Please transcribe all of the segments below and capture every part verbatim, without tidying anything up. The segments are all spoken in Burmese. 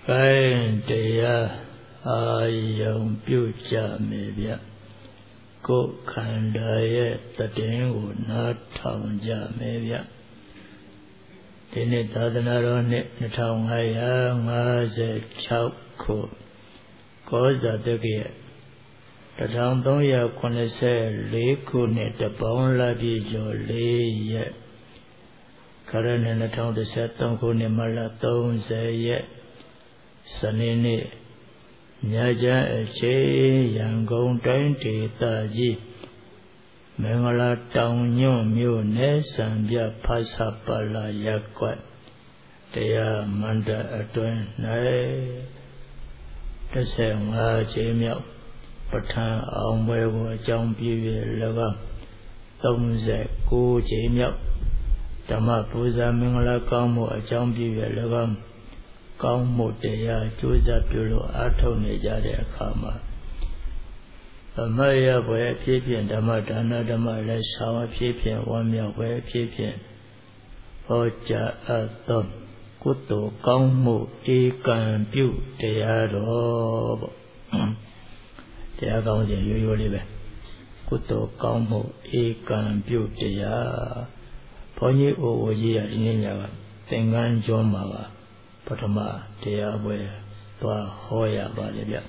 Kain Deya Ayam Pyuja Mebya Ko Kandaya Tatengu Natanja Mebya Dini Tadanarone Natangaya Ngaze Chauko Koza Degya Tatang Donya Konese Leku Netapon Labijo Leye Karana Natang de Satanko Nemala Tonze Sanini Nyaja Eche Yangon Twenty Taji Mengala Tang Nyo Myo Ne Sambya Pasapala Yakwat Deya Manda Atwen Nai Tase Nga Che Myao Patan Aung Mwe Wo Chang Piwe Laga Tongze Ku Che Myao Dhamma Puza Mengala Kamo Chang Piwe Laga Kaung Mo Deya Chuza Pyulo Ato Nejade Akama Amaya Bwe Pipin Dhamma Dana Dhamma Le Sawa Pipin Wamya Bwe Pipin Oja Atom Kuto Kaung Mo Ikan Pyu Deya Ro Deya Kaung Sin Yu Yu Libe Kuto Kaung Mo Ikan Pyu Deya Ponyi O Oji Ya Dini Nyaga Tengan Joma Patama Deya Bwe Twa Hoya Balibya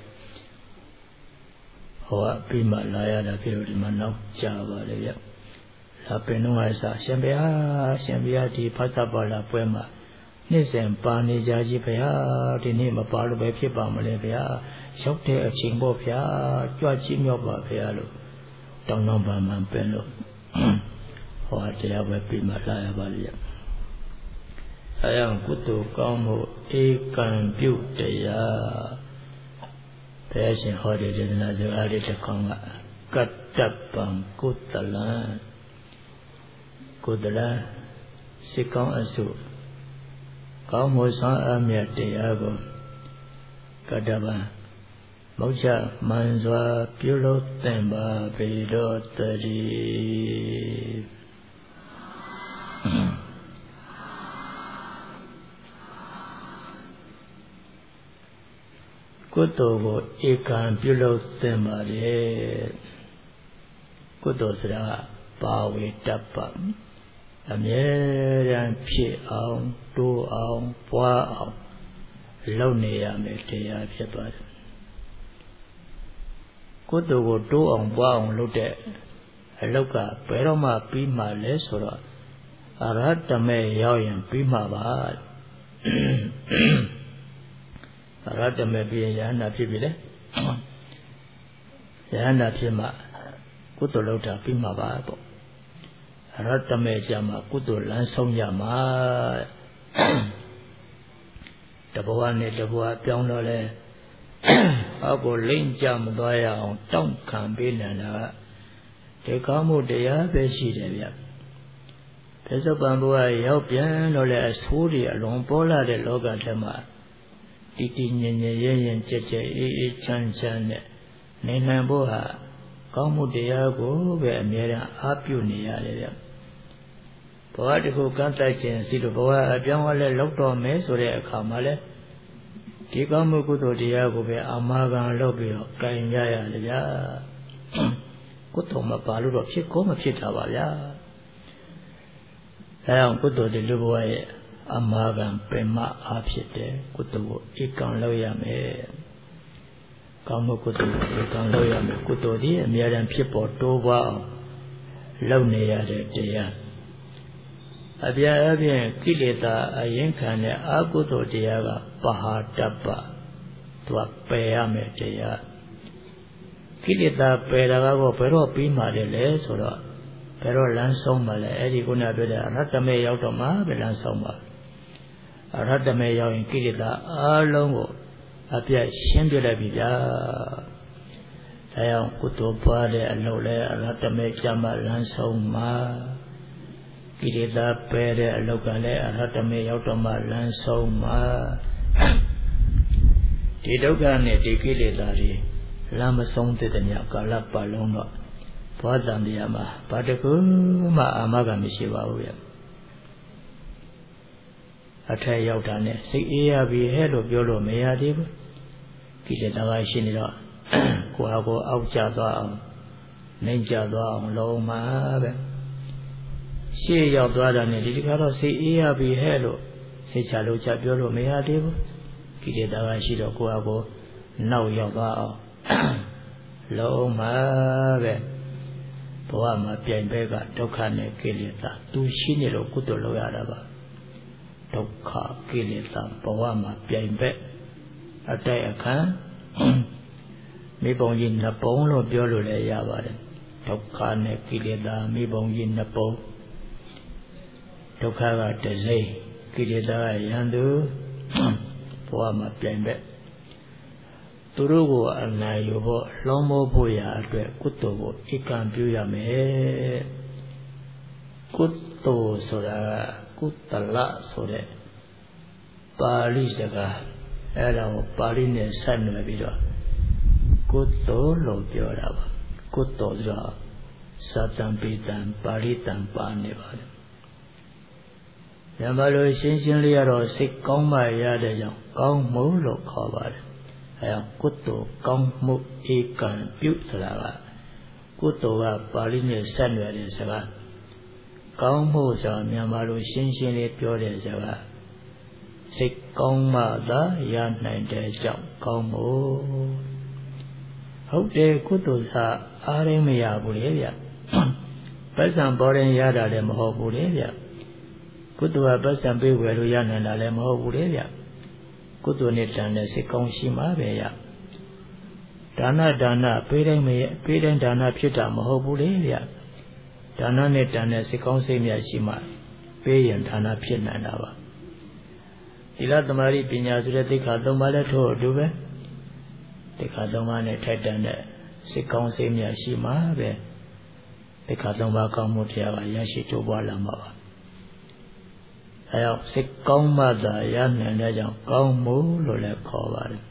Hoa Pima Laya Da Piro Di Manau Java Libya La Penunga Sa Shambia Shambia Di Patapala Puema Nisen Pani Jaji Paya Dini Mapalu Bepi Pamale Paya Shokte A Chingbo Paya Chua Chimyo Pa Paya Lu Dong Nong Pa Man Pen Lu Hoa Deya Bwe Pima Laya Balibya Sayang Kutu Kamu Ikan Pyu Deya Passion Hodi Dina Zari Konga Katapang Kutalan Kudala Sikong Asu Kamu San Amya Deyago Kadaba Moja Manzwa Pyulo Temba Pido Tari Kuto Ikan Pyulo Temba Kuto Sra Pawi Tapa Amyeran Pi Aung Tu Aung Pwa Aung Launeya Meteya Pipad Kuto Go Tu Aung Pwa Aung Lute Aloka Peroma Pima Lesora Aratame Yaoyan Pima Bad Aratame Pi Yana Pibile Yana Pima Kuto Lota Pima Babo Aratame Jama Kuto Lansong Yama Tabawane Tabua Pyongle Abo Ling Jam Doya Tong Kambina Tekamu Deya Beshi Devia Pesa Bambua Yopian Nole Asuri Along Pola de Loga Tema Titi Nyen Yen Cheche E Chan Chan Nenamboha Kamu Deya Go Be Amera Apu Nia Poatico Kanta Chen Sido Boa Abianwale Lokto Me Sore Kamale Tikamu Kuto Deya Go Be Amagan Lobio Kanyaya Leya Kutoma Palu Chikoma Chitavaya Ayam Kuto de Luboye Amagan Prema Apsite Kuto Ikan Loyame Kamu Kuto Ikan Loyame Kuto Di Miaran Pipo Toba Launeya de Deya Abia Abia Kilita Ayenkane Aguto Deyaga Pahatapa Tua Payame Deya Kilita Pedago Pero Pima de Lesora Pero Lansong Male Edi Guna Beda Ratame Yautoma Belansoma Ratame Yau in Kilita Alongo Abia Shembila Bida Ayam Kuto Pade Alole Ratame Jama Lansong Ma Kilita Pede Alokale Ratame Yautoma Lansong Ma Tidogane Tikilita Lama Song Titania Kalapa Longo Padandiyama Padakuma Amaga Mishiva အထက်ရောက်တာနဲ့စိတ်အေးရပြီဟဲ့လို့ပြောလို့မရသေးဘူးကိလေသာကရှိနေတော့ကိုယ်ဟာကိုယ်အောက်ကျသွားအောင်နှိမ်ကျသွားအောင်လုံးမှာပဲရှေ့ရောက်သွားတာနဲ့ဒီတခါတော့စိတ်အေးရပြီဟဲ့လို့စိတ်ချလို့ချပြောလို့မရသေးဘူးကိလေသာကရှိတော့ကိုယ်ဟာကိုယ်နောက်ရောက်သွားအောင်လုံးမှာပဲဘဝမှာပြိုင်ပဲကဒုက္ခနဲ့ကိလေသာသူရှိနေလို့ကုသိုလ်လုပ်ရတာပါဒုက္ခကိလေသာဘဝမှာပြိုင်ပဲအတိုက်အခါမိဘုံကြီးနှစ်ပုံလို့ပြောလို့လည်းရပါတယ်ဒုက္ခနဲ့ကိလေသာမိဘုံကြီးနှစ်ပုံဒုက္ခကတစိမ့်ကိလေသာကရန်သူဘဝမှာပြိုင်ပဲသူတို့ကိုအနိုင်ယူဖို့လွန်မိုးဖို့ရာအတွက်ကုသိုလ်ကိုဧကံပြုရမယ်ကုသိုလ်ဆိုတာကကုသလဆိုတဲ့ပါဠိစကားအဲ့ဒါကိုပါဠိနဲ့ဆက်နွယ်ပြီးတော့ကုသိုလ်လို့ပြောတာပါကုသိုလ်ဆိုတာသတ္တံပိတံပါဠိတံပါနေပါတယ်ညမလို့ရှင်းရှင်းလေးရတော့စိတ်ကောင်းမှရတဲ့ကြောင့်ကောင်းမှုလို့ခေါ်ပါတယ်အဲကုသိုလ်ကောင်းမှုဧကံပြုဆိုတာကကုသိုလ်ကပါဠိနဲ့ဆက်နွယ်တဲ့စကားကောင်းမှုဆိုတာမြန်မာလိုရှင်းရှင်းလေးပြောတဲ့စကားစိတ်ကောင်းမှသာရနိုင်တဲ့ကြောင့်ကောင်းမှုဟုတ်တယ်ကုသိုလ်စာအားရင်းမရဘူးလေဗျပတ်စံပေါ်ရင်ရတာလည်းမဟုတ်ဘူးလေဗျကုသိုလ်ကပတ်စံပေးဝယ်လို့ရနိုင်တာလည်းမဟုတ်ဘူးလေဗျကုသိုလ်နဲ့တန်တဲ့စိတ်ကောင်းရှိမှပဲရဒါနဒါနပေးတိုင်းမရပေးတိုင်းဒါနဖြစ်တာမဟုတ်ဘူးလေဗျဒါနနဲ့တန်တဲ့စိတ်ကောင်းစိတ်မြတ်ရှိမှပေးရင်ဒါနဖြစ်နိုင်တာပါသီလသမာဓိပညာဆိုတဲ့သိက္ခာသုံးပါးလည်းထို့အတူပဲသိက္ခာသုံးပါးနဲ့ထိုက်တန်တဲ့စိတ်ကောင်းစိတ်မြတ်ရှိမှပဲသိက္ခာသုံးပါးကောင်းမှုတရားကရရှိတိုးပွားလာမှာပါအဲကြောင့်စိတ်ကောင်းမှသာရနိုင်တဲ့ကြောင့်ကောင်းမှုလို့လည်းခေါ်ပါတယ်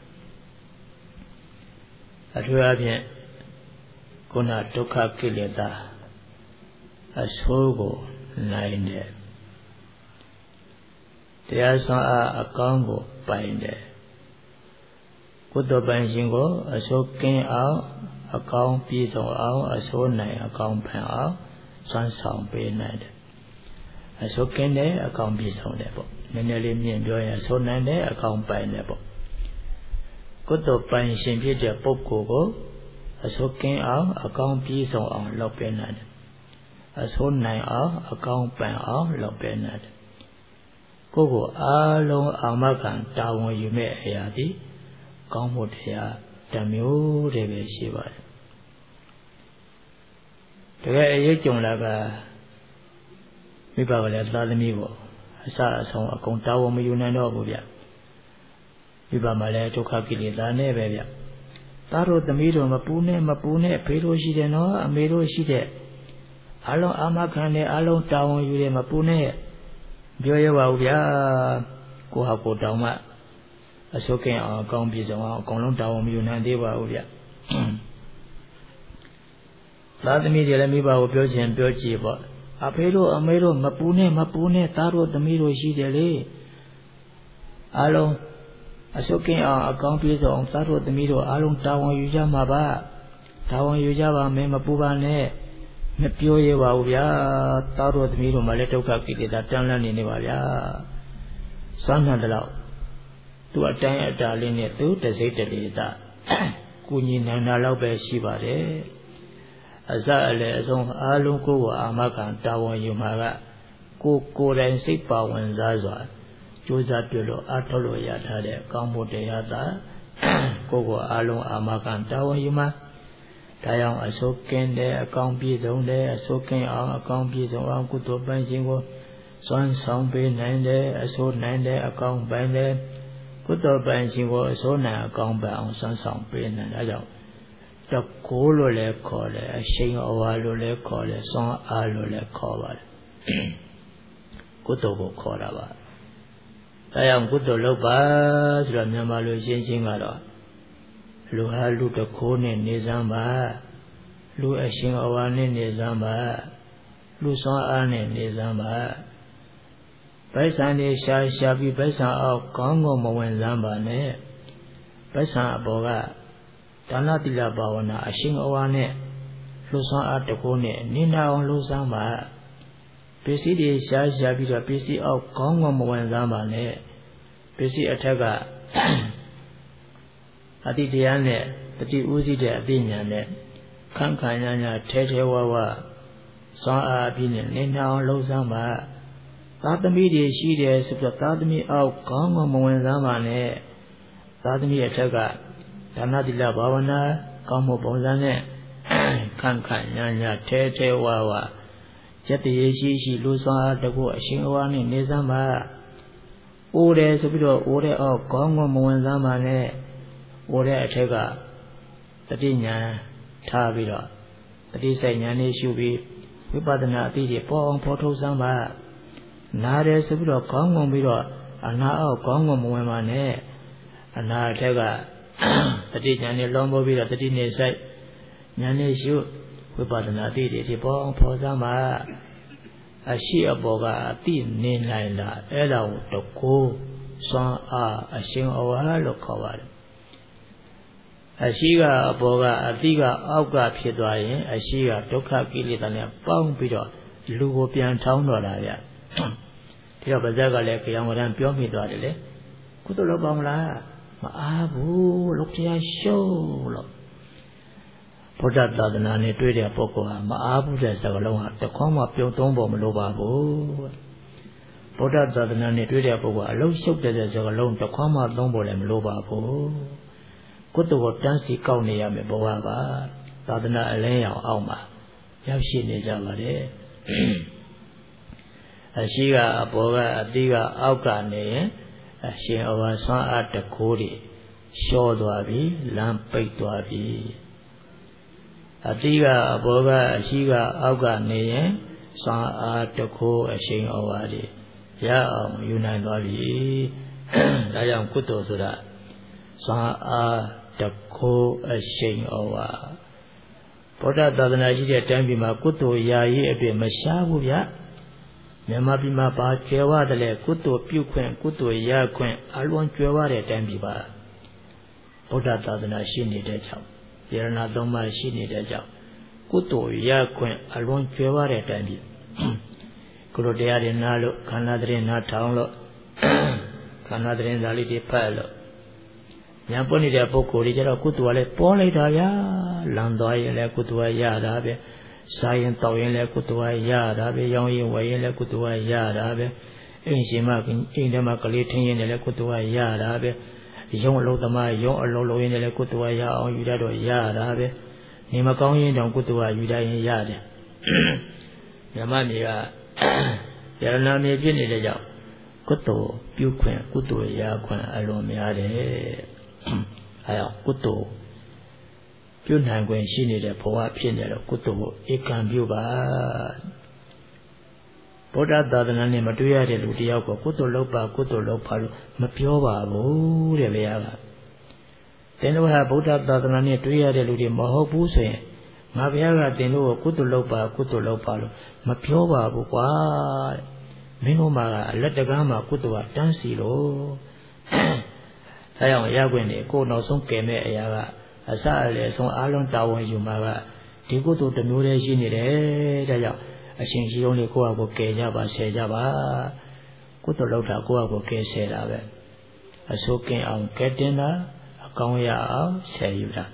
အထူးအဖြင့်ခုနဒုက္ခကိလေသာအဆိုးကိုနိုင်တယ်တရားဆောင်အားအကောင်းကိုပိုင်တယ်ကုသိုလ်ပိုင်ရှင်ကိုအဆိုးကင်းအောင်အကောင်းပြည့်စုံအောင်အဆိုးနိုင်အကောင်းဖန်အောင်စွမ်းဆောင်ပေးနိုင်တယ်အဆိုးကင်းတယ်အကောင်းပြည့်စုံတယ်ပေါ့နည်းနည်းလေးမြင်ပြောရင်အဆိုးနိုင်တယ်အကောင်းပိုင်တယ်ပေါ့ကုသိုလ်ပိုင်ရှင်ဖြစ်တဲ့ပုဂ္ဂိုလ်ကိုအဆိုးကင်းအောင်အကောင်းပြည့်စုံအောင်လုပ်ပေးနိုင်တယ်အဆိုးနိုင်အောင်အကောင်းပိုင်အောင်လုပ်ပေးနိုင်တယ်ကိုယ်ကိုအားလုံးအာမခံတာဝန်ယူမဲ့အရာဒီကောင်းမှုတရားတစ်မျိုးတည်းပဲရှိပါတယ်တကယ်အရေးကြုံလာကမိဘကလည်းသားသမီးကိုအစအဆုံးအကုန်တာဝန်မယူနိုင်တော့ဘူးဗျမိဘမှလည်းဒုက္ခကိလေသာနဲ့ပဲဗျသားတို့သမီးတို့မပူနဲ့မပူနဲ့ဖေးတို့ရှိတယ်နော်အမေတို့ရှိတယ်အလုံးအာမခံနဲ့အလုံးတာဝန်ယူတယ်မပူနဲ့ပြောရပါဘူးဗျာကိုဟာကိုတောင်းမှအစိုးကင်းအောင်အကောင်းပြည့်စုံအောင်အကုန်လုံးတာဝန်မယူနိုင်သေးပါဘူးဗျသားသမီးတွေလည်းမိဘကိုပြောချင်ပြောကြည့်ပေါ့အဖေတို့အမေတို့မပူနဲ့မပူနဲ့သားတို့သမီးတို့ရှိတယ်လေအလုံးအစိုးကင်းအောင်အကောင်းပြည့်စုံအောင်သားတို့သမီးတို့အလုံးတာဝန်ယူကြမှာပါတာဝန်ယူကြပါမယ်မပူပါနဲ့မပြောရပါဘူးဗျာသားတို့သမီးတို့မှလည်းဒုက္ခကိလေသာတန်းလန်းနေနေပါဗျာစွမ်းနိုင်တော့သူအတိုင်းအတာလေးနဲ့သူတစိတ်တလေတာကုညီနိုင်တာတော့ပဲရှိပါတယ်အစအလေအဆုံးအားလုံးကိုယ်ကိုအာမခံတာဝန်ယူမှာကကိုကိုယ်တိုင်စိတ်ပါဝင်စားစွာကြိုးစားပြုလို့အားထုတ်လို့ရထားတဲ့ကောင်းမှုတရားသာကိုယ်ကိုအားလုံးအာမခံတာဝန်ယူမှာဒါကြောင့်အစိုးကင်းတဲ့အကောင်းပြည့်စုံတဲ့အစိုးကင်းအောင်အကောင်းပြည့်စုံအောင်ကုသိုလ်ပိုင်ခြင်းကိုစွမ်းဆောင်ပေးနိုင်တဲ့အစိုးနိုင်တဲ့အကောင်းပိုင်တဲ့ကုသိုလ်ပိုင်ခြင်းကိုအစိုးနိုင်အကောင်းပိုင်အောင်စွမ်းဆောင်ပေးနိုင်ဒါကြောင့်တကိုးလို့လည်းခေါ်တယ်အရှိန်အဝါလို့လည်းခေါ်တယ်စွမ်းအားလို့လည်းခေါ်ပါတယ်ကုသိုလ်ကိုခေါ်တာပါဒါကြောင့်ကုသိုလ်လုပ်ပါဆိုတော့မြန်မာလူရှင်းရှင်းကတော့လူဟာလူတကိုးနဲ့နေစမ်းပါလူအရှင်အဝါနဲ့နေစမ်းပါလူစွမ်းအားနဲ့နေစမ်းပါပပိုက်ဆံနေရှာရှာပြီးပိုက်ဆံအောက်ကောင်းကောင်းမဝင်စမ်းပါနဲ့ပိုက်ဆံအပေါ်ကဒါနသီလဘာဝနာအရှင်အဝါနဲ့လှူဆွမ်းအားတကူနဲ့နိနာအောင်လှူစမ်းပါပစ္စည်းတွေရှာရှာပြီးတော့ပစ္စည်းအောက်ကောင်းကောင်းမဝင်စမ်းပါနဲ့ပစ္စည်းအထက်ကအတိတရားနဲ့ပฏิဥသိတဲ့အသိဉာဏ်နဲ့ခန့်ခန့်ညာညာထဲထဲဝဝစွမ်းအားပြီးနဲ့နိနာအောင်လှူစမ်းပါသာသမီတွေရှိတယ်ဆိုတော့သာသမီအောက်ကောင်းကောင်းမဝင်စမ်းပါနဲ့သာသမီအထက်ကဒါနသီလဘာဝနာကောင်းမှုပုံစံနဲ့ခန့်ခန့်ညာညာထဲထဲဝဝစက်တရေရှိရှိလူစွမ်းအားတကူအရှင်အဝါနဲ့နေစမ်းပါအိုးတယ်ဆိုပြီးတော့အိုးတဲ့အောက်ကောင်းကောင်းမဝင်စမ်းပါနဲ့အိုးတဲ့အထက်ကတတိညာထားပြီးတော့တတိစိတ်ဉာဏ်လေးရှုပြီးဝိပဿနာအသိတွေပေါ်အောင်ဖော်ထုတ်စမ်းပါနားတယ်ဆိုပြီးတော့ကောင်းကောင်းပြီးတော့အနာအောက်ကောင်းကောင်းမဝင်ပါနဲ့အနာအထက်ကတတိဉာဏ်နဲ့လွန်ပေါ်ပြီးတော့တတိနေစိတ်ဉာဏ်နဲ့ရှုဝိပဿနာအသိတွေဒီပေါ်အောင်ဖော်စမ်းပါအရှိအပေါ်ကအသိနေနိုင်လားအဲ့ဒါကိုတကူစွမ်းအားအရှင်အဝါလို့ခေါ်ပါတယ်အရှိကအပေါ်ကအသိကအောက်ကဖြစ်သွားရင်အရှိကဒုက္ခကိလေသာနဲ့ပေါင်းပြီးတော့လူကိုပြန်ထောင်းတော့တာဗျဒီတော့ဗဇက်ကလည်းကြောင်ဝရံပြောမိသွားတယ်လေကုသလုပ်ပါမလားမအားဘူးလို့တရားရှုံးလို့ဘုရားသာသနာနဲ့တွေ့တဲ့ပုဂ္ဂိုလ်ဟာမအားဘူးတဲ့စကားလုံးဟာတခွန်းမှပြုံသုံးဖို့မလိုပါဘူးဘုရားသာသနာနဲ့တွေ့တဲ့ပုဂ္ဂိုလ်အလုံးရှုပ်တဲ့စကားလုံးတခွန်းမှသုံးဖို့လည်းမလိုပါဘူးကုသိုလ်ကိုတန်းစီကောက်နေရမယ်ဘဝပါသာသနာအလင်းရောင်အောက်မှာရောက်ရှိနေကြပါတယ်အရှိကအပေါ်ကအတိကအောက်ကနေရင်အရှင်အဝါဆွမ်းအားတကိုးတွေလျှောသွားပြီလမ်းပိတ်သွားပြီအတိကအပေါ်ကအရှိကအောက်ကနေရင်ဆွမ်းအားတကိုးအရှင်အဝါတွေရအောင်ယူနိုင်သွားပြီဒါကြောင့်ကုသိုလ်ဆိုတာဆွမ်းအားတကိုးအရှင်အဝါဗုဒ္ဓသာသနာရှိတဲ့တိုင်းပြည်မှာကုသိုလ်ရာရေးအပြင်မရှားဘူးဗျမြန်မာပြည်မှာပါကျွယ်ဝတယ်လေကုသိုလ်ပြုခွင့်ကုသိုလ်ရခွင့်အလွန်ကျွယ်ဝတဲ့တိုင်းပြည်ပါဗုဒ္ဓသာသနာရှိနေတဲ့ကြောင့်ယရဏသုံးပါးရှိနေတဲ့ကြောင့်ကုသိုလ်ရခွင့်အလွန်ကျွယ်ဝတဲ့တိုင်းပြည်ကုလိုတရားတွေနားလို့ခန္ဓာသတင်းနားထောင်လို့ခန္ဓာသတင်းသာလေးတွေဖတ်လို့ညာပွင့်နေတဲ့ပုဂ္ဂိုလ်တွေကျတော့ကုသိုလ်ကလည်းပေါ်လိုက်တာဗျာလမ်းသွားရင်လည်းကုသိုလ်ကရတာပဲစားရင်တောက်ရင်လည်းကုသိုလ်ကရတာပဲရောင်းရင်ဝယ်ရင်လည်းကုသိုလ်ကရတာပဲအိမ်ရှင်မအိမ်ထဲမှာကလေးထင်းရင်လည်းကုသိုလ်ကရတာပဲရုံအလုံးသမားရုံအလုံးလုံးရင်လည်းကုသိုလ်ကရအောင်ယူတတ်တော့ရတာပဲနေမကောင်းရင်တောင်ကုသိုလ်ကယူတတ်ရင်ရတယ်မြမမြေကယရဏမြေဖြစ်နေတဲ့ကြောင့်ကုသိုလ်ပြုခွင့်ကုသိုလ်ရခွင့်အလွန်များတယ်အဲဒါကုသိုလ်ပြုနိုင်ခွင့်ရှိနေတဲ့ဘဝဖြစ်နေတော့ကုသိုလ်ကိုဧကံပြုပါဗုဒ္ဓသာသနာနဲ့မတွေ့ရတဲ့လူတယောက်ကိုကုသိုလ်လုပ်ပါကုသိုလ်လုပ်ပါလို့မပြောပါဘူးတဲ့ဗျာကတင်တို့ဟာဗုဒ္ဓသာသနာနဲ့တွေ့ရတဲ့လူတွေမဟုတ်ဘူးဆိုရင်ငါဘုရားကတင်တို့ကိုကုသိုလ်လုပ်ပါကုသိုလ်လုပ်ပါလို့မပြောပါဘူးကွာမင်းတို့မှာအလက်တကားမှာကုသိုလ်ကတန်းစီလို့အဲကြောင့်ရခွင့်နေကိုနောက်ဆုံးကယ်မဲ့အရာကအစအလေဆုံးအလုံးတာဝန်ယူမှာကဒီကုသိုလ်တစ်မျိုးတည်းရှိနေတယ်ဒါကြောင့်အရှင်ကြီးုံလေးကိုယ့်အကိုကယ်ကြပါဆယ်ကြပါကုသိုလ်လုပ်တာကိုယ့်အကိုကယ်ဆယ်တာပဲအစိုးကင်းအောင်ကယ်တင်တာအကောင်းရအောင်ဆယ်ယူတာ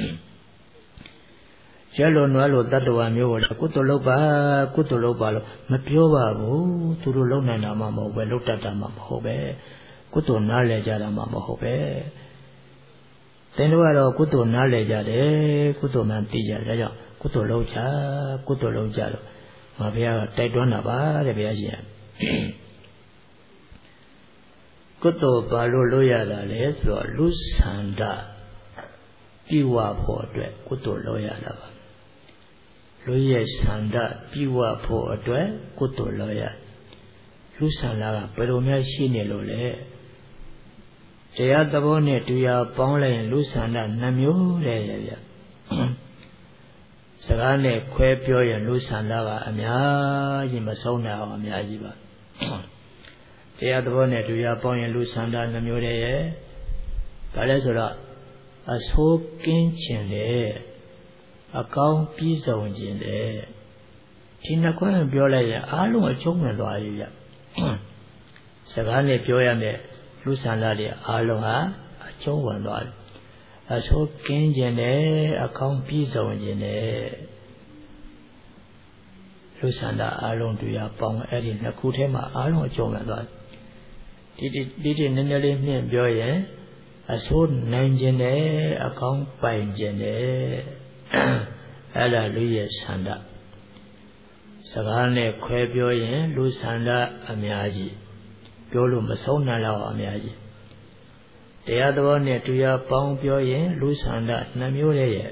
ကျဲလို့နွားလို့တတ္တဝါမျိုးကိုကုသိုလ်လုပ်ပါကုသိုလ်လုပ်ပါလို့မပြောပါဘူးသူတို့လုပ်နိုင်တာမှမဟုတ်ပဲလုပ်တတ်တာမှမဟုတ်ပဲကုသိုလ်နားလည်ကြတာမှမဟုတ်ပဲတင်တို့ကတော့ကုသိုလ်နားလည်ကြတယ်ကုသိုလ်မှသိကြတယ်ဒါကြောင့်ကုသိုလ်လုပ်ကြကုသိုလ်လုပ်ကြလို့ငါဘုရားကတိုက်တွန်းတာပါတဲ့ဘုရားရှင်ကုသိုလ်ဘာလို့လုပ်ရတာလဲဆိုတော့လူဆန္ဒပြုဝဖို့အတွက်ကုသိုလ်လုပ်ရတာပါလူရဲ့ဆန္ဒပြုဝဖို့အတွက်ကုသိုလ်လုပ်ရလူဆန္ဒကဘယ်လိုများရှိနေလို့လဲတရားသဘောနဲ့တရားပေါင်းလိုက်ရင်လူဆန္ဒနှမျိုးတဲ့ရပြစကားနဲ့ခွဲပြောရင်လူဆန္ဒကအများကြီးမဆုံးနိုင်အောင်အများကြီးပါတရားသဘောနဲ့တရားပေါင်းရင်လူဆန္ဒနှမျိုးတည်းရဲ့ဒါလည်းဆိုတော့အဆိုးကင်းခြင်းလေအကောင်းပြီးဆုံးခြင်းလေဒီနှစ်ခွန်းပြောလိုက်ရင်အားလုံးအကျုံးဝင်သွားပြီဗျစကားနဲ့ပြောရမယ်လူဆန္ဒတွေအားလုံးဟာအကျုံးဝင်သွားတယ်အဆိုးကင်းခြင်းနဲ့အကောင်းပြီးဆုံးခြင်းနဲ့လူဆန္ဒအားလုံးတရားပေါင်းအဲ့ဒီနှစ်ခုထဲမှာအားလုံးအကျုံးဝင်သွားတယ်ဒီဒီဒီနည်းနည်းလေးမြင့်ပြောရင်အဆိုးနိုင်ခြင်းနဲ့အကောင်းပိုင်ခြင်းနဲ့အဲ့ဒါလူရဲ့ဆန္ဒစကားနဲ့ခွဲပြောရင်လူဆန္ဒအများကြီးပြောလို့မဆုံးနိုင်တော့အများကြီးတရားသဘောနဲ့တရားပေါင်းပြောရင်လူဆန္ဒနှမျိုးတည်းရဲ့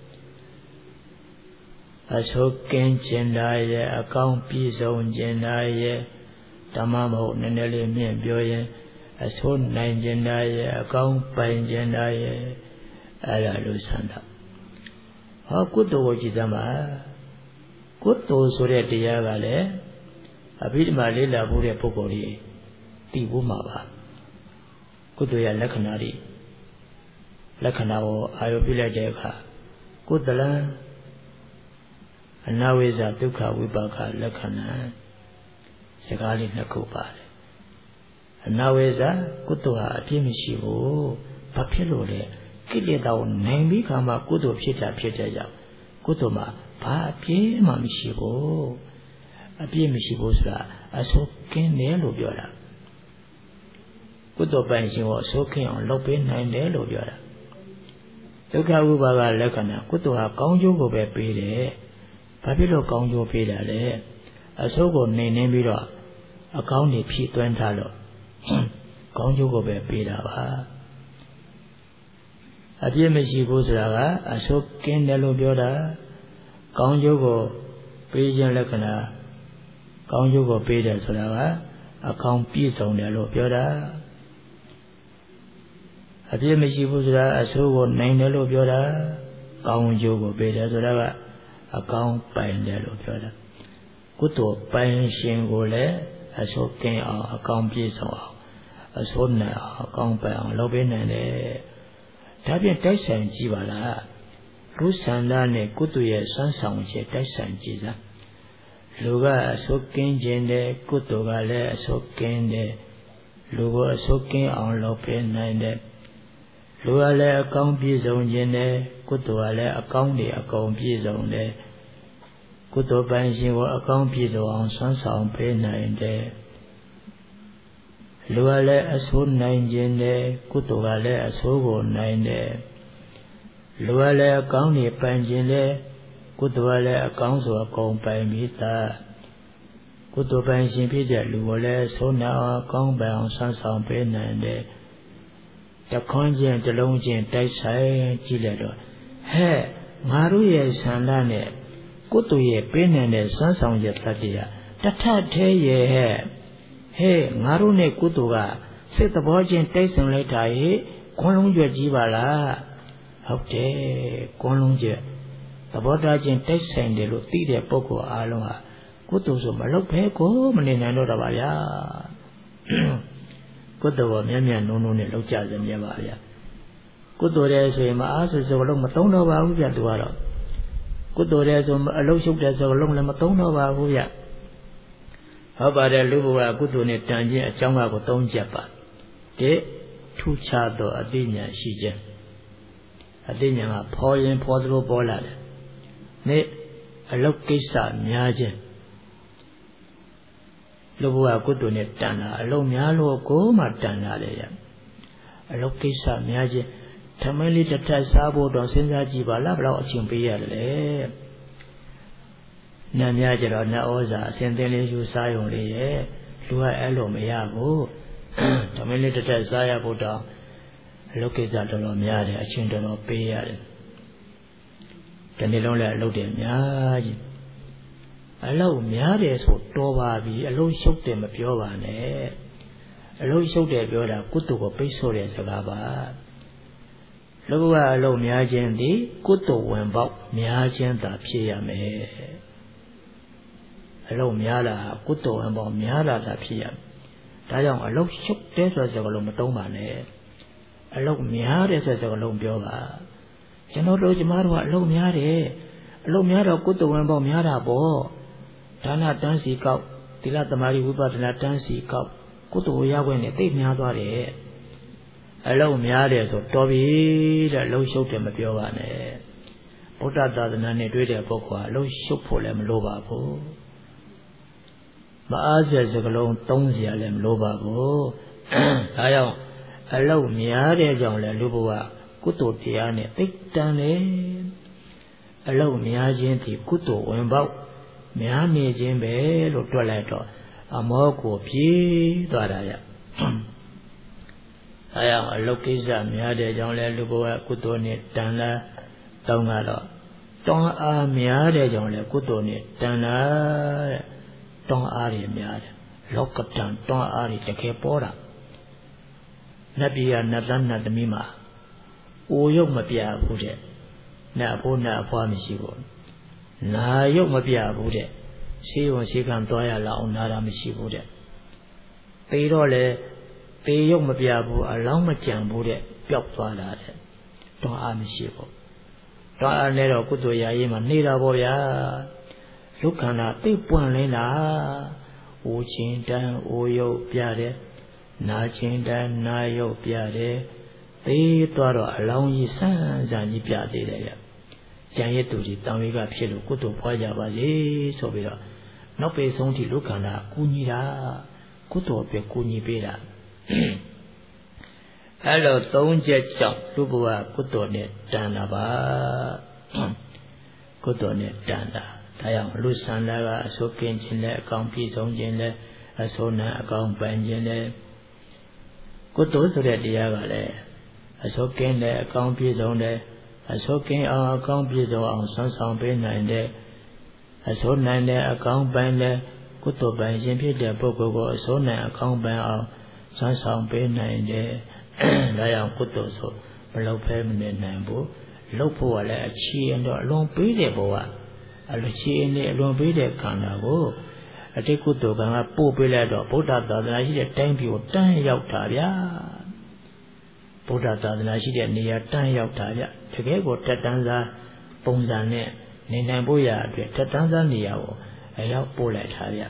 အဆိုးကင်းခြင်းတာရဲ့အကောင်းပြည့်စုံခြင်းတာရဲ့ဓမ္မမဟုတ်နည်းနည်းလေးမြင့်ပြောရင်အဆိုးနိုင်ခြင်းတာရဲ့အကောင်းပိုင်ခြင်းတာရဲ့အဲ့ဒါလူဆန္ဒဟောကုသိုလ်ကိုကြည်စမ်းပါကုသိုလ်ဆိုတဲ့တရားကလည်းအဘိဓမ္မာလေးလာဖို့တဲ့ပုဂ္ဂိုလ်ကြီးသိဖို့မှာပါကုသိုလ်ရဲ့လက္ခဏာတွေလက္ခဏာကိုအာရုံပြုလိုက်တဲ့အခါကုသလံအနဝိဇ္ဇဒုက္ခဝိပါကလက္ခဏာစကားလေးနှစ်ခုပါတယ်အနဝိဇ္ဇကုသိုလ်ဟာအပြည့်မရှိဘူးဘာဖြစ်လို့လဲကိလေသာကိုနိုင်ပြီးခါမှကုသိုလ်ဖြစ်တာဖြစ်တဲ့ကြောင့်ကုသိုလ်မှာဘာအပြည့်မှမရှိဘူးအပြည့်မရှိဘူးဆိုတာအဆိုးကင်းတယ်လို့ပြောတာကုသိုလ်ပိုင်ရှင်ကိုအဆိုးကင်းအောင်လုပ်ပေးနိုင်တယ်လို့ပြောတာဒုက္ခဝိပါကလက္ခဏာကုသိုလ်ဟာကောင်းကျိုးကိုပဲပေးတယ်ဘာဖြစ်လို့ကောင်းကျိုးပေးတာလဲအဆိုးကိုနှိမ်နှင်းပြီးတော့အကောင်းတွေဖြည့်သွင်းထားလို့ကောင်းကျိုးကိုပဲပေးတာပါအပြည့်မရှိဘူးဆိုတာကအဆိုးကင်းတယ်လို့ပြောတာကောင်းကျိုးကိုပေးခြင်းလက္ခဏာကောင်းကျိုးကိုပေးတယ်ဆိုတာကအကောင်းပြည့်စုံတယ်လို့ပြောတာအပြည့်မရှိဘူးဆိုတာအဆိုးကိုနိုင်တယ်လို့ပြောတာကောင်းကျိုးကိုပေးတယ်ဆိုတာကအကောင်းပိုင်တယ်လို့ပြောတာကုသိုလ်ပိုင်ရှင်ကိုလည်းအဆိုးကင်းအောင်အကောင်းပြည့်စုံအောင်အဆိုးနိုင်အောင်အကောင်းပိုင်အောင်လုပ်ပေးနိုင်တယ်ဒါဖြင့်တိုက်ဆိုင်ကြည့်ပါလားလူဆန္ဒနဲ့ကုသိုလ်ရဲ့စွမ်းဆောင်ချက်တိုက်ဆိုင်ကြည့်စမ်းလူကအဆိုးကင်းခြင်းတဲ့ကုသိုလ်ကလည်းအဆိုးကင်းတဲ့လူကိုအဆိုးကင်းအောင်လုပ်ပေးနိုင်တဲ့လူကလည်းအကောင်းပြည့်စုံခြင်းတဲ့ကုသိုလ်ကလည်းအကောင်းတွေအကုန်ပြည့်စုံတယ်ကုသိုလ်ပိုင်ရှင်ကိုအကောင်းပြည့်စုံအောင်စွမ်းဆောင်ပေးနိုင်တယ်လူကလည်းအဆိုးနိုင်ခြင်းတဲ့ကုသိုလ်ကလည်းအဆိုးကိုနိုင်တယ်လူကလည်းအကောင်းတွေပိုင်ခြင်းတဲ့ကုသိုလ်ကလည်းအကောင်းဆိုအကုန်ပိုင်ပြီးသားကုသိုလ်ပိုင်ရှင်ဖြစ်တဲ့လူကိုလည်းဆိုးနာအောင်အကောင်းပိုင်အောင်စွမ်းဆောင်ပေးနိုင်တယ်တခွန်းချင်းတလုံးချင်းတိုက်ဆိုင်ကြည့်လိုက်တော့ဟဲ့ငါတို့ရဲ့ဆန္ဒနဲ့ကုသိုလ်ရဲ့ပေးနိုင်တဲ့စွမ်းဆောင်ချက်တတ်တရားတထသေးရဲ့ဟဲ့ဟဲ့ငါတို့နဲ့ကုသိုလ်ကစိတ်သဘောချင်းတိုက်ဆိုင်လိုက်တာဟဲ့ခွန်းလုံးကျွတ်ကြီးပါလားဟုတ်တယ်ခွန်းလုံးကျွတ်သဘောထားချင်းတိုက်ဆိုင်တယ်လို့သိတဲ့ပုဂ္ဂိုလ်အားလုံးဟာကုသိုလ်ဆိုမလုပ်ဘဲကိုမနေနိုင်တော့တာပါဗျာကုသိုလ်ကိုမြတ်မြတ်နုံနုံနဲ့လောက်ကြစမြဲပါဗျာကုသိုလ်တဲ့ဆိုရင်မအားဆိုစကလုံးမသုံးတော့ပါဘူးဗျသူကတော့ကုသိုလ်တဲ့ဆိုအလုံးရှုပ်တဲ့စကလုံးလည်းမသုံးတော့ပါဘူးဗျဟုတ်ပါတယ်လူဘဝကုသိုလ်နဲ့တန်ခြင်းအကြောင်းကိုသုံးချက်ပါတစ်ထူးခြားသောအသိဉာဏ်ရှိခြင်းအသိဉာဏ်ကဖော်ရင်ဖော်သလိုပေါ်လာတယ်နှစ်အလုတ်ကိစ္စများခြင်းလူဘဝကုသိုလ်နဲ့တန်တာအလုံးများလို့ကိုမှတန်တာလေရအလုတ်ကိစ္စများခြင်းထမင်းလေးတစ်ထပ်စားဖို့တော့စဉ်းစားကြည့်ပါလားဘယ်တော့အချိန်ပေးရတယ်လဲနတ်များကြတော့နတ်ဩဇာအစဉ်သင်လေးယူစားရုံလေးရဲ့လူကအဲ့လိုမရဘူးထမင်းလေးတစ်ထပ်စားရဖို့တော့အလုတ်ကိစ္စတော်တော်များတယ်အချိန်တော်တော်ပေးရတယ်ဒီနေ့လုံးလည်းအလုတ်တယ်များကြီးအလုတ်များတယ်ဆိုတော်ပါပြီအလုတ်ရှုပ်တယ်မပြောပါနဲ့အလုတ်ရှုပ်တယ်ပြောတာကုသိုလ်ကိုပိတ်ဆို့တဲ့စကားပါလူကအလုတ်များခြင်းသည်ကုသိုလ်ဝင်ပေါက်များခြင်းသာဖြစ်ရမယ်အလုတ်များတာကုသိုလ်ဝင်ပေါက်များတာသာဖြစ်ရမယ်ဒါကြောင့်အလုတ်ရှုပ်တဲ့ဆိုတဲ့စကားလုံးမသုံးပါနဲ့အလုတ်များတဲ့ဆိုတဲ့စကားလုံးပြောပါကျွန်တော်တို့ကျမတို့ကအလုတ်များတယ်အလုတ်များတော့ကုသိုလ်ဝင်ပေါက်များတာပေါ့ဒါနတန်းစီကောက်သီလသမာဓိဝိပဿနာတန်းစီကောက်ကုသိုလ်ရခွင့်နဲ့သိများသွားတယ်အလုတ်များတယ်ဆိုတော်ပြီတဲ့အလုတ်ရှုပ်တယ်မပြောပါနဲ့ဗုဒ္ဓသာသနာနဲ့တွေ့တဲ့ပုဂ္ဂိုလ်ကအလုတ်ရှုပ်ဖို့လည်းမလိုပါဘူးမအားစစကလုံးသုံးစရာလည်းမလိုပါဘူးဒါကြောင့်အလုတ်များတဲ့ကြောင့်လည်းလူဘဝကုသိုလ်တရားနဲ့သိတန်လေအလုတ်များခြင်းဒီကုသိုလ်ဝင်ပေါက်များနေခြင်းပဲလို့တွက်လိုက်တော့အမောကိုပြေးသွားတာရအဲအောင်အလုတ်ကိစ္စများတဲ့ကြောင့်လည်းလူဘဝကုသိုလ်နဲ့တန်လာတောင်းတော့တောင်းအားများတဲ့ကြောင့်လည်းကုသိုလ်နဲ့တန်လာတဲ့တောင်းအားတွေများတယ်လောကတံတောင်းအားတွေတကယ်ပေါ်တာနတ်ပြည်ကနတ်သားနတ်သမီးမှာအိုရုပ်မပြဘူးတဲ့နတ်အဖိုးနတ်အဖွားမရှိဘူးနာရုပ်မပြဘူးတဲ့ရှေးဝန်ရှေးကံသွားရလောက်အောင်နာတာမရှိဘူးတဲ့ပေတော့လေပေရုပ်မပြဘူးအလောင်းမကြံဘူးတဲ့ပျောက်သွားတာတဲ့တောင်းအားမရှိဘူးတောင်းအားနဲ့တော့ကုသိုလ်ရာရေးမှာနေတာပေါ့ဗျာလူခန္ဓာသိပွင့်လင်းတာအိုချင်းတန်းအိုရုပ်ပြတယ်နာချင်းတန်းနာရုပ်ပြတယ်သေသွားတော့အလောင်းကြီးဆန်းဆန်းကြီးပြသေးတယ်ဗျကျန်ရဲ့သူကြီးတောင်ဝေကဖြစ်လို့ကုသိုလ်ဖွားကြပါစေဆိုပြီးတော့နောက်ပေဆုံးထိလူခန္ဓာကူညီတာကုသိုလ်ပဲကူညီပေးတာအဲ့လိုသုံးချက်ကြောင့်လူဘဝကုသိုလ်နဲ့တန်တာပါကုသိုလ်နဲ့တန်တာဒါကြောင့်လူဆန္ဒကအစိုးကင်းခြင်းနဲ့အကောင်ပြည့်စုံခြင်းနဲ့အစိုးနဲ့အကောင်ပန်ခြင်းနဲ့ကုသိုလ်ဆိုတဲ့တရားကလည်းအစိုးကင်းတဲ့အကောင်ပြည့်စုံတဲ့အစိုးကင်းအောင်အကောင်ပြည့်စုံအောင်ဆွမ်းဆောင်ပေးနိုင်တဲ့အစိုးနိုင်တဲ့အကောင်ပန်တဲ့ကုသိုလ်ပန်ခြင်းဖြစ်တဲ့ပုဂ္ဂိုလ်ကိုအစိုးနိုင်အကောင်ပန်အောင်ဆွမ်းဆောင်ပေးနိုင်တဲ့ဒါကြောင့်ကုသိုလ်ဆိုမလုပ်ဖဲမနေနိုင်ဘူးလုပ်ဖို့ကလည်းအချီအတော့အလွန်ပေးတဲ့ဘဝအလွန်ချီနေအလွန်ပေးတဲ့ခန္ဓာကိုအတိတ်ကုသိုလ်ကံကပို့ပေးလိုက်တော့ဗုဒ္ဓသာသနာရှိတဲ့တိုင်းပြည်ကိုတန်းရောက်တာဗျာဗုဒ္ဓသာသနာရှိတဲ့နေရာတန်းရောက်တာဗျတကယ်ကိုတက်တန်းစားပုံစံနဲ့နေနိုင်ဖို့ရအတွက်တက်တန်းစားနေရာကိုအရောက်ပို့လိုက်တာဗျ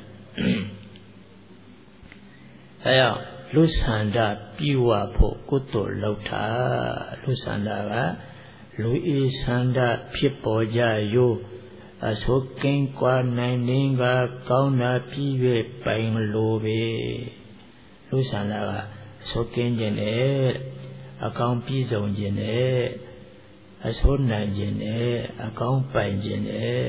အဲရောက်လူဆန္ဒပြုဝဖို့ကုသိုလ်လုပ်တာလူဆန္ဒကလူဤဆန္ဒဖြစ်ပေါ်ကြရိုးအစိုးကင်းကွာနိုင်နေကကောင်းတာပြီး၍ပိုင်လိုပဲလူဆန္ဒကအစိုးကင်းခြင်းနဲ့အကောင်းပြီးဆုံးခြင်းနဲ့အစိုးနိုင်ခြင်းနဲ့အကောင်းပိုင်ခြင်းနဲ့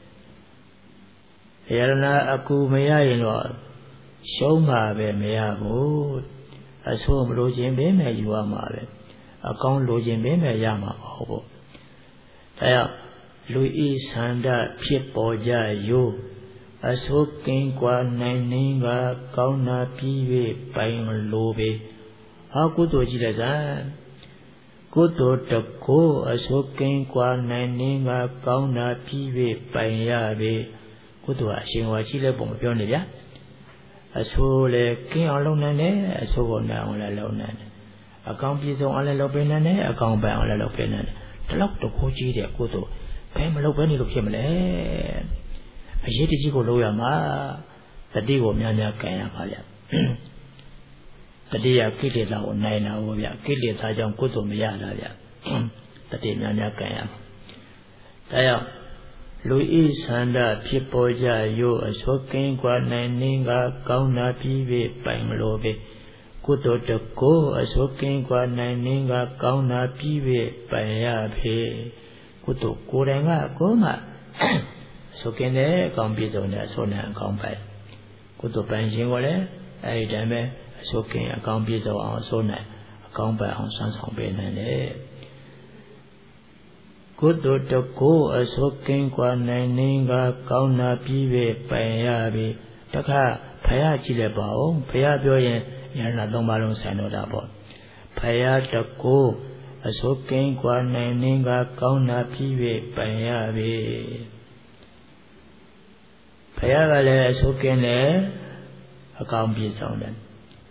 ယရနာအကူမရရင်တော့ရှုံးမှာပဲမရဘူးအဆိုးမလိုခြင်းပဲမဲ့ယူရမှာပဲအကောင်းလိုခြင်းပဲမဲ့ရမှာဟုတ်ပေါ့ဒါကြောင့်လူဤဆန္ဒဖြစ်ပေါ်ကြရိုးအဆိုးကင်းကွာနိုင်နေကကောင်းတာပြီး၍ပိုင်လိုပဲဟာကုသိုလ်ကြည့်လိုက်စမ်းကုသိုလ်တကိုးအဆိုးကင်းကွာနိုင်နေကကောင်းတာပြီး၍ပိုင်ရပဲကုသိုလ်အရှင်ဝါရှိတဲ့ပုံမပြောနေဗျာအဆိုးလေကင်းအောင်လုပ်နိုင်တယ်အဆိုးကိုနိုင်အောင်လည်းလုပ်နိုင်တယ်အကောင်ပြည့်စုံအောင်လည်းလုပ်ပေးနိုင်တယ်အကောင်ပိုင်အောင်လည်းလုပ်ပေးနိုင်တယ်ဒီလောက်တကူကြီးတဲ့ကုသိုလ်ဘယ်မလုပ်ဘဲနေလို့ဖြစ်မလဲအရေးတကြီးကိုလုပ်ရမှာတတိကိုများများကံရပါဗျတတိယကိလေသာကိုနိုင်တာဘောဗျကိလေသာကြောင့်ကုသိုလ်မရတာဗျတတိများများကံရမှာဒါကြောင့်လူဤဆန္ဒဖြစ်ပေါ်ကြရိုးအစောကင်းกว่าနိုင်နေကကောင်းတာပြီးပြီပိုင်မလို့ပဲကုသိုလ်တကိုးအစောကင်းกว่าနိုင်နေကကောင်းတာပြီးပြီပိုင်ရပြီကုသိုလ်ကိုယ်တိုင်ကကိုယ်မှအစောကင်းတဲ့အကောင်းပြည့်စုံတဲ့အစောနဲ့အကောင်းပိုင်ကုသိုလ်ပိုင်ခြင်းကိုလည်းအဲဒီတည်းပဲအစောကင်းအကောင်းပြည့်စုံအောင်အစောနဲ့အကောင်းပိုင်အောင်ဆွမ်းဆောင်ပေးနိုင်တယ်ကုသိုလ်တကိုးအစိုးကင်းกว่าနိုင်နေကကောင်းတာပြီးပဲပိုင်ရပြီတခါဖယားကြည့်လိုက်ပါဦးဖယားပြောရင်ဉာဏ်သုံးပါးလုံးဆိုင်တော့တာပေါ့ဖယားတကိုးအစိုးကင်းกว่าနိုင်နေကကောင်းတာပြီးပဲပိုင်ရပြီဖယားကလည်းအစိုးကင်းတယ်အကောင်းပြည့်စုံတယ်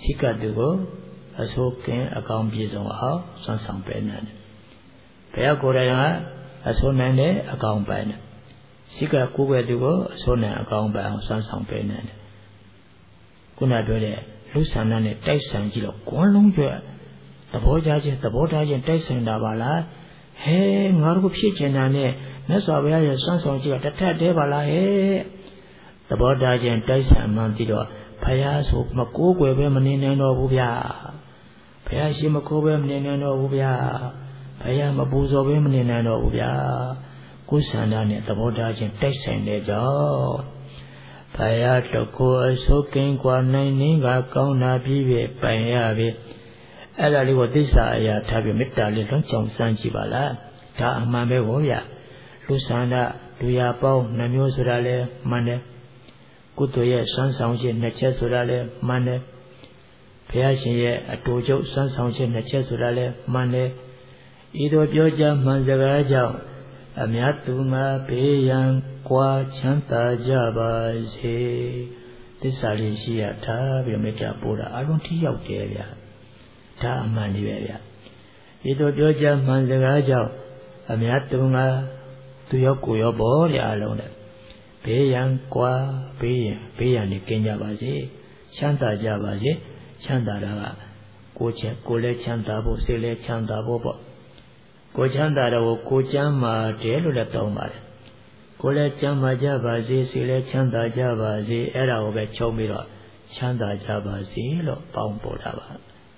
Sika dugo asoken account piezong how son sang penan. Paya koraya asonane account pan. Sika kuwe dugo asona account pan son sang penan. Kuna dole lusana ne tai sang ji lo kwon long jwe tabo ja chin tabo da chin tai sang da ba la he ngor ko phit chin da ne mat swa bya ye son sang ji ta that de ba la he tabo da chin tai sang man ti do Phaya so ma ko kwe be ma ne nan do bu bya Phaya shi ma ko be ma ne nan do bu bya Phaya ma bu so be ma ne nan do bu bya Ko san da ne tabo da chin tai sang de jaw Phaya to ko aso kin kwa nai ning ga kaung na pi be pai ya be ai da li ko thissa aya tha pi metta li long chong san chi ba la da a man be ko ya lu san da lu ya paung na myo so da le man de Ku to ye san sang chin na chet so da le man de Phaya shin ye a to chok san sang chin na chet so da le man de I do pyo ja man sa ga jaw a mya tu nga pe yan kwa chan ta ja ba se Thissa li shi ya tha pi metta po da a long thi yauk de bya Da a man ni be bya I do pyo ja man sa ga jaw a mya tu nga tu yo ko yo bo de a long de Be yan kwa be yan be yan ni kin ja ba se chan ta ja ba se chan ta da ga ko che ko le chan ta bo se le chan ta bo bo Ko chan ta da ko ko chan ma de lo le taung ba de Ko le chan ma ja ba se se le chan ta ja ba se ai da ko be chong pi do chan ta ja ba se lo paung po da ba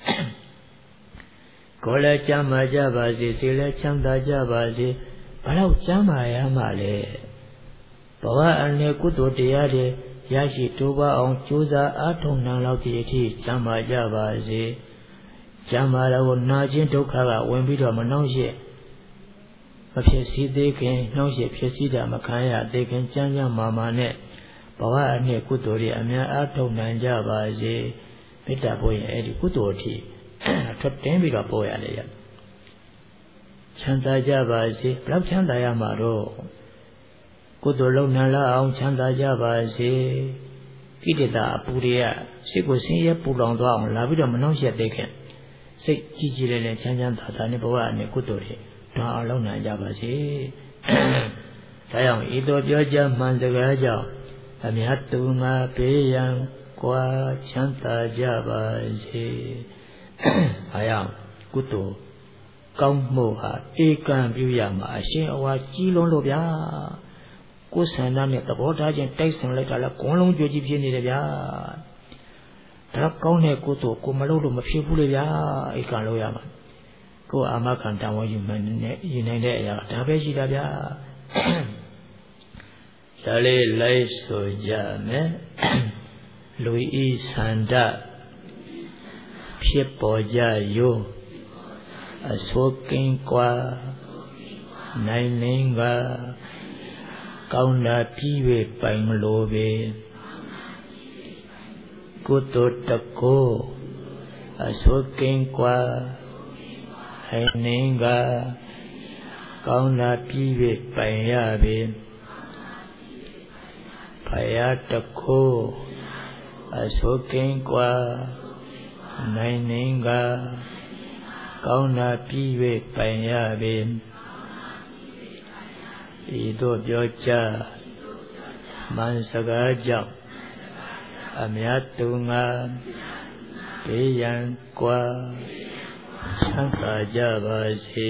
Ko le chan ma ja ba se se le chan ta ja ba se ba law chan ma ya ma le Bawa ane kutoတရားတွေရရှိတိုးပါအောင်ကြိုးစားအားထုတ်နိုင်လောက်သည့်အထိကျမ်းမာကြပါစေ။ကျမ်းမာတော့နာခြင်းဒုက္ခကဝင်ပြီးတော့မနှောင့်ယှက်မဖြစ်စည်းသေးခင်နှောင့်ယှက်ဖြစ်စည်းတာမခံရသေးခင်ကျမ်းကျမ်းမာမာနဲ့ဘဝအနှစ်ကုသိုလ်တွေအများအားထုတ်နိုင်ကြပါစေ။မေတ္တာပို့ရင်အဲ့ဒီကုသိုလ်အထိထွက်တင်းပြီးတော့ပို့ရတယ်ရ။ချမ်းသာကြပါစေ။ဘယ်လောက်ချမ်းသာရမှာတော့ကုသိုလ်လုံးနလာအောင်ချမ်းသာကြပါစေကိတ္တအပူတွေကစိတ်ကိုဆင်းရဲပူလောင်သွားအောင်လာပြီးတော့မနှောင့်ယှက်သေးခင်စိတ်ကြည်ကြည်လေးလေးချမ်းချမ်းသာသာနဲ့ဘဝနဲ့ကုသိုလ်တွေတောင်းအောင်လုပ်နိုင်ကြပါစေဒါကြောင့်ဤသို့ပြောကြမှန်စကားကြောင့်အမြတ်သူငါပေးရန်ကွာချမ်းသာကြပါစေအားရကုသိုလ်ကောင်းမှုဟာဧကံပြုရမှာအရှင်အဝါကြီးလုံးလို့ဗျာကိုယ်ဆန္ဒနဲ့သဘောထားချင်းတိုက်ဆိုင်လိုက်တာလဲဂုံလုံးကြွကြီးဖြစ်နေတယ်ဗျာဒါကောင်းတဲ့ကုသိုလ်ကိုမလုပ်လို့မဖြစ်ဘူးလေဗျာဧကံလုပ်ရမှာကိုယ်အာမခံတန်ဝယူမှန်နဲ့ယူနိုင်တဲ့အရာဒါပဲရှိတာဗျာဒါလေးလိုက်ဆိုကြမယ်လူဤဆန္ဒဖြစ်ပေါ်ကြယောအစိုးကင်းကွာနိုင်လင်းကကောင်းတာပြီး၍ပိုင်မလို့ပဲကုသိုလ်တကောအစိုးကင်းကွာဟိနှင်းကကောင်းတာပြီး၍ပိုင်ရပဲဖယားတကောအစိုးကင်းကွာနိုင်နှင်းကကောင်းတာပြီး၍ပိုင်ရပဲဤသို့ပြောကြမှန်စကားကြောင့်အမြတ်သူငါဘေးရန်ကွာချမ်းသာကြပါစေ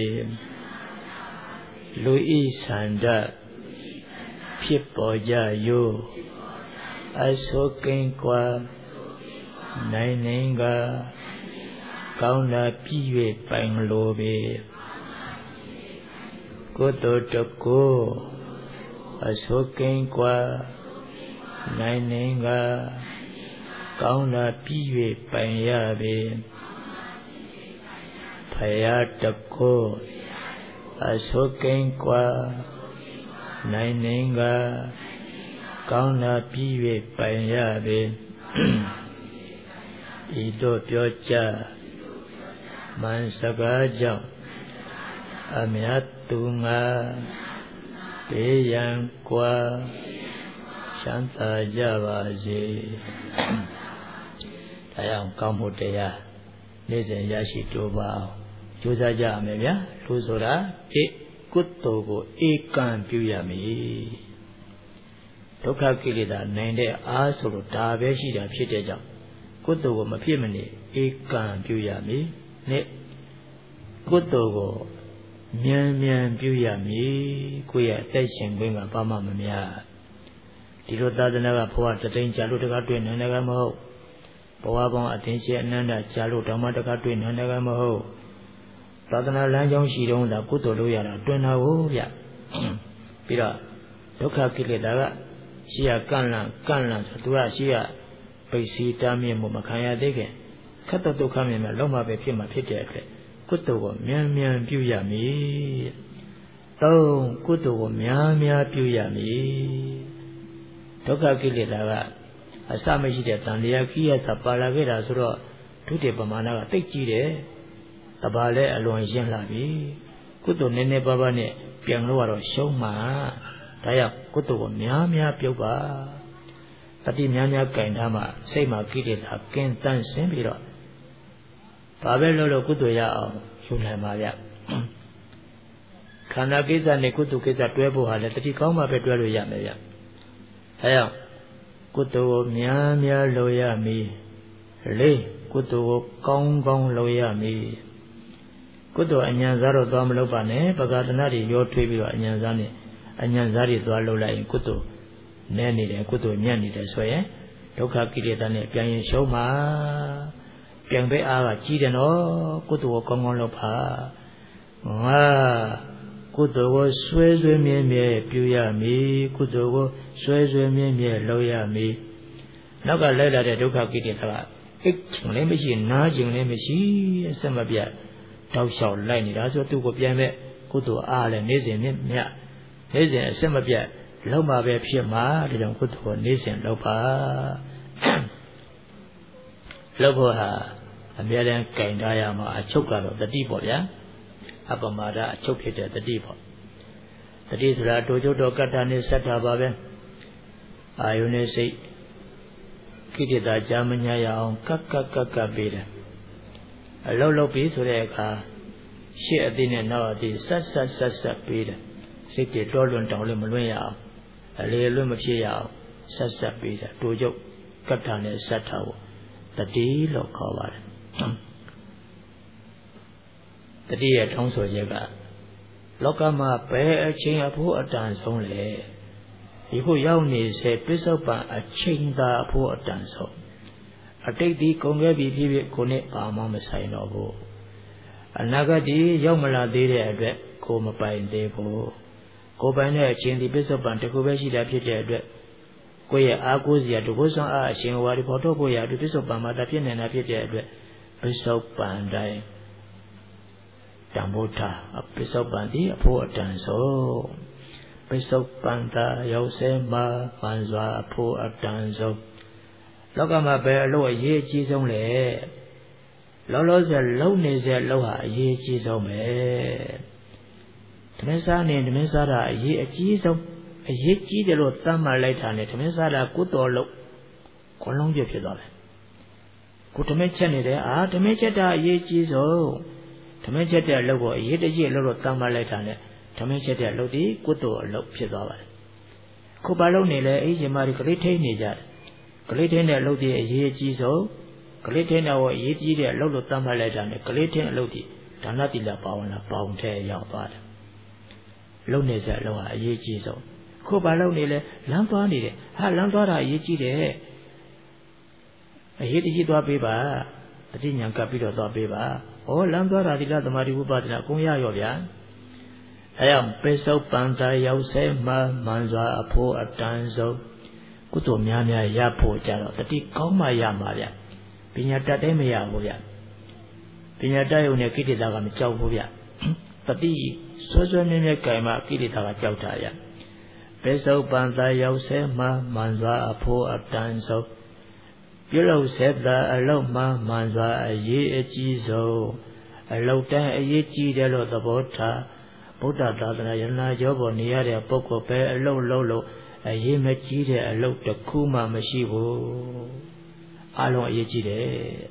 လူဤဆန္ဒဖြစ်ပေါ်ကြယောအစိုးကင်းကွာနိုင်နေကကောင်းတာပြီး၍ပိုင်လိုပဲကုသိုလ်တကောအစိုးကင်းကွာနိုင်နေကကောင်းတာပြီး၍ပိုင်ရပဲဖယားတကောအစိုးကင်းကွာနိုင်နေကကောင်းတာပြီး၍ပိုင်ရပဲဤသို့ပြောကြမှန်စကားကြောင့်အမြတ်သူငါဘေးရန်ကွာချမ်းသာကြပါစေဒါကြောင့်ကောင်းမှုတရားနေ့စဉ်ရရှိတိုးပါအောင်ကြိုးစားကြရမယ်ဗျာလူဆိုတာဒီကုသိုလ်ကိုဧကံပြုရမည်ဒုက္ခကိလေသာနိုင်တဲ့အားဆိုလို့ဒါပဲရှိတာဖြစ်တဲ့ကြောင့်ကုသိုလ်ကိုမဖြစ်မနေဧကံပြုရမည်နေ့ကုသိုလ်ကိုမြန်မြန်ပြုရမည်ကိုယ့်ရဲ့အသက်ရှင်ခွင့်ကဘာမှမများဒီလိုသာသနာကဘဝတသိန်းကြာလို့တကားတွေ့နိုင်တယ်ကမဟုတ်ဘဝပေါင်းအထင်ရှင်အနန္တကြာလို့ဓမ္မတကားတွေ့နိုင်တယ်ကမဟုတ်သာသနာလမ်းကြောင်းရှိတုံးသာကုသိုလ်လုပ်ရတာတွင်တာကိုဗျပြီးတော့ဒုက္ခကိလေသာကရှိရကန့်လန့်ကန့်လန့်ဆိုသူကရှိရပိစီတားမြင့်မှုမခံရသေးခင်ခတ်တော့ဒုက္ခမြင်မဲ့လုံးမပဲဖြစ်မှာဖြစ်တဲ့အတွက်ကုသိုလ်ကိုမြန်မြန်ပြုရမည်သုံးကုသိုလ်ကိုများများပြုရမည်ဒုက္ခကိလေသာကအစမရှိတဲ့တန်တရားကိယသာပါလာခဲ့တာဆိုတော့ဒုတိယပမာဏကတိတ်ကြီးတယ်တပါလဲအလွန်ရှင်းလာပြီကုသိုလ်နည်းနည်းပါးပါးနဲ့ပြန်လို့ကတော့ရှုံးမှာဒါကြောင့်ကုသိုလ်ကိုများများပြုတ်ပါတတိများများကင်ထားမှစိတ်မှာကိလေသာကင်းတန့်ရှင်းပြီးတော့ဘာပဲလို့လို့ကုသိုလ်ရအောင်ယူနိုင်ပါဗျခန္ဓာကိစ္စနဲ့ကုသိုလ်ကိစ္စတွဲဖို့ဟာလည်းတတိကောင်းမှပဲတွဲလို့ရမယ်ဗျအဲကြောင့်ကုသိုလ်ကိုများများလုပ်ရမည်လေးကုသိုလ်ကိုကောင်းကောင်းလုပ်ရမည်ကုသိုလ်အဉာဏ်စားတော့သွားမလုပ်ပါနဲ့ပကာသနာတွေရောထွေးပြီးတော့အဉာဏ်စားနဲ့အဉာဏ်စားတွေသွားလုပ်လိုက်ရင်ကုသိုလ်နည်းနေတယ်ကုသိုလ်ညံ့နေတယ်ဆိုရင်ဒုက္ခကိလေသာနဲ့ပြန်ရင်ရှုံးမှာပြန်ပဲအားကကြီးတယ်နော်ကုသိုလ်ကိုကောင်းကောင်းလုပ်ပါငါကုသိုလ်ကိုဆွဲဆွဲမြဲမြဲပြုရမည်ကုသိုလ်ကိုဆွဲဆွဲမြဲမြဲလုပ်ရမည်နောက်ကလဲလာတဲ့ဒုက္ခကိလေသာကအိတ်ချင်လည်းမရှိနားချင်လည်းမရှိအစမပြတ်တောက်လျှောက်လိုက်နေတာဆိုသူ့ကိုပြန်မဲ့ကုသိုလ်အားလည်းနေ့စဉ်မြတ်နေ့စဉ်အစမပြတ်လောက်မှာပဲဖြစ်မှာဒါကြောင့်ကုသိုလ်ကိုနေ့စဉ်လုပ်ပါလုပ်ဖို့ဟာအများတန်းကင်ထားရမှာအချုပ်ကတော့တတိပေါ့ဗျာအပမာဒအချုပ်ဖြစ်တဲ့တတိပေါ့တတိဆိုတာတို့ချုပ်တော်ကတ္တနဲ့ဆက်တာပါပဲအာယုန်နဲ့စိတ်ကိလေသာကြာမညာရအောင်ကပ်ကပ်ကပ်ကပ်ပေးတယ်အလုံးလုံးပြီးဆိုတဲ့အခါရှေ့အသိနဲ့နောက်အသိဆက်ဆက်ဆက်ဆက်ပေးတယ်စိတ်တွေတော်လွန်တောင်လည်းမလွင့်ရအောင်အလေလွင့်မဖြစ်ရအောင်ဆက်ဆက်ပေးတယ်တို့ချုပ်ကတ္တနဲ့ဆက်တာကိုတတိလို့ခေါ်ပါတယ်တတိရဲ့တောင်းဆိုချက်ကလောကမှာဘယ်အချိန်အဖို့အတန်ဆုံးလဲဒီခုရောက်နေစေပစ္စုပန်အချိန်သာအဖို့အတန်ဆုံးအတိတ်ဒီကုန်ခဲ့ပြီဖြစ်ဖြစ်ကိုနဲ့ဘာမှမဆိုင်တော့ဘူးအနာဂတ်ဒီရောက်မလာသေးတဲ့အတွက်ကိုမပိုင်သေးဘူးကိုပိုင်တဲ့အချိန်ဒီပစ္စုပန်တစ်ခုပဲရှိတာဖြစ်တဲ့အတွက်ကိုယ့်ရဲ့အားကိုးစရာတကုဆောင်အားအရှင်ဝါဒီပေါ်ထုတ်ဖို့ရဒီပစ္စုပန်မှာတဖြစ်နေတာဖြစ်တဲ့အတွက်ပစ္စုပန်တိုင်းတံမိုးထားပစ္စုပန်ဒီအဖို့အတန်ဆုံးပစ္စုပန်သာရောက်စေမှာမှန်စွာအဖို့အတန်ဆုံးလောကမှာပဲအလို့အရေးအကြီးဆုံးလေလောလောဆယ်လုံနေစေလုံဟာအရေးအကြီးဆုံးပဲဓမင်းစားနေဓမင်းစားတာအရေးအကြီးဆုံးအရေးကြီးတယ်လို့သတ်မှတ်လိုက်တာနဲ့ဓမင်းစားတာကုသိုလ်လို့ခလုံးပြဖြစ်သွားတယ်ကိုဓမင်းချက်နေတယ်အာဓမင်းချက်တာအရေးကြီးဆုံးဓမင်းချက်တဲ့အလုပ်ကိုအရေးတကြီးလို့လို့သတ်မှတ်လိုက်တာနဲ့ဓမင်းချက်တဲ့အလုပ်ဒီကုသိုလ်အလုပ်ဖြစ်သွားပါတယ်ခုဘာလုပ်နေလဲအေးရှင်မတွေကလေးထိနေကြတယ်ကလေးထိတဲ့အလုပ်ဒီအရေးကြီးဆုံးကလေးထိတဲ့အအရေးကြီးတဲ့အလုပ်လို့သတ်မှတ်လိုက်တာနဲ့ကလေးထိအလုပ်ဒီဒါနတိလပါဝင်လာပေါင်းထဲရောက်သွားတယ်လုပ်နေတဲ့အလုပ်ဟာအရေးကြီးဆုံးခုဘာလုပ်နေလဲလမ်းသွားနေတယ်ဟာလမ်းသွားတာအရေးကြီးတယ်အရေးတကြီးသွားပေးပါအတိညာကပ်ပြီးတော့သွားပေးပါဩလမ်းသွားတာဒီလားသမာဓိဝိပဿနာအကုန်ရရောဗျာအဲကြောင့်ပိဿုပန်သာရောက်စေမှမှန်စွာအဖို့အတန်ဆုံးကုသိုလ်များများရဖို့ကြတော့တတိကောင်းမှရမှာဗျပညာတတ်တဲ့မရဘူးဗျပညာတတ်ရုံနဲ့ကိလေသာကမကြောက်ဘူးဗျတတိဆွဆွမြဲမြဲကြိုင်မှကိလေသာကကြောက်တာဗျပိဿုပန်သာရောက်စေမှမှန်စွာအဖို့အတန်ဆုံးပြုလုပ်စေတာအလုံးမှမှန်စွာအရေးအကြီးဆုံးအလုံးတိုင်းအရေးကြီးတယ်လို့သဘောထားဗုဒ္ဓသာသနာယန္နာကျော်ပေါ်နေရတဲ့ပုဂ္ဂိုလ်ပဲအလုံးလုံးလို့အရေးမကြီးတဲ့အလုပ်တစ်ခုမှမရှိဘူးအားလုံးအရေးကြီးတယ်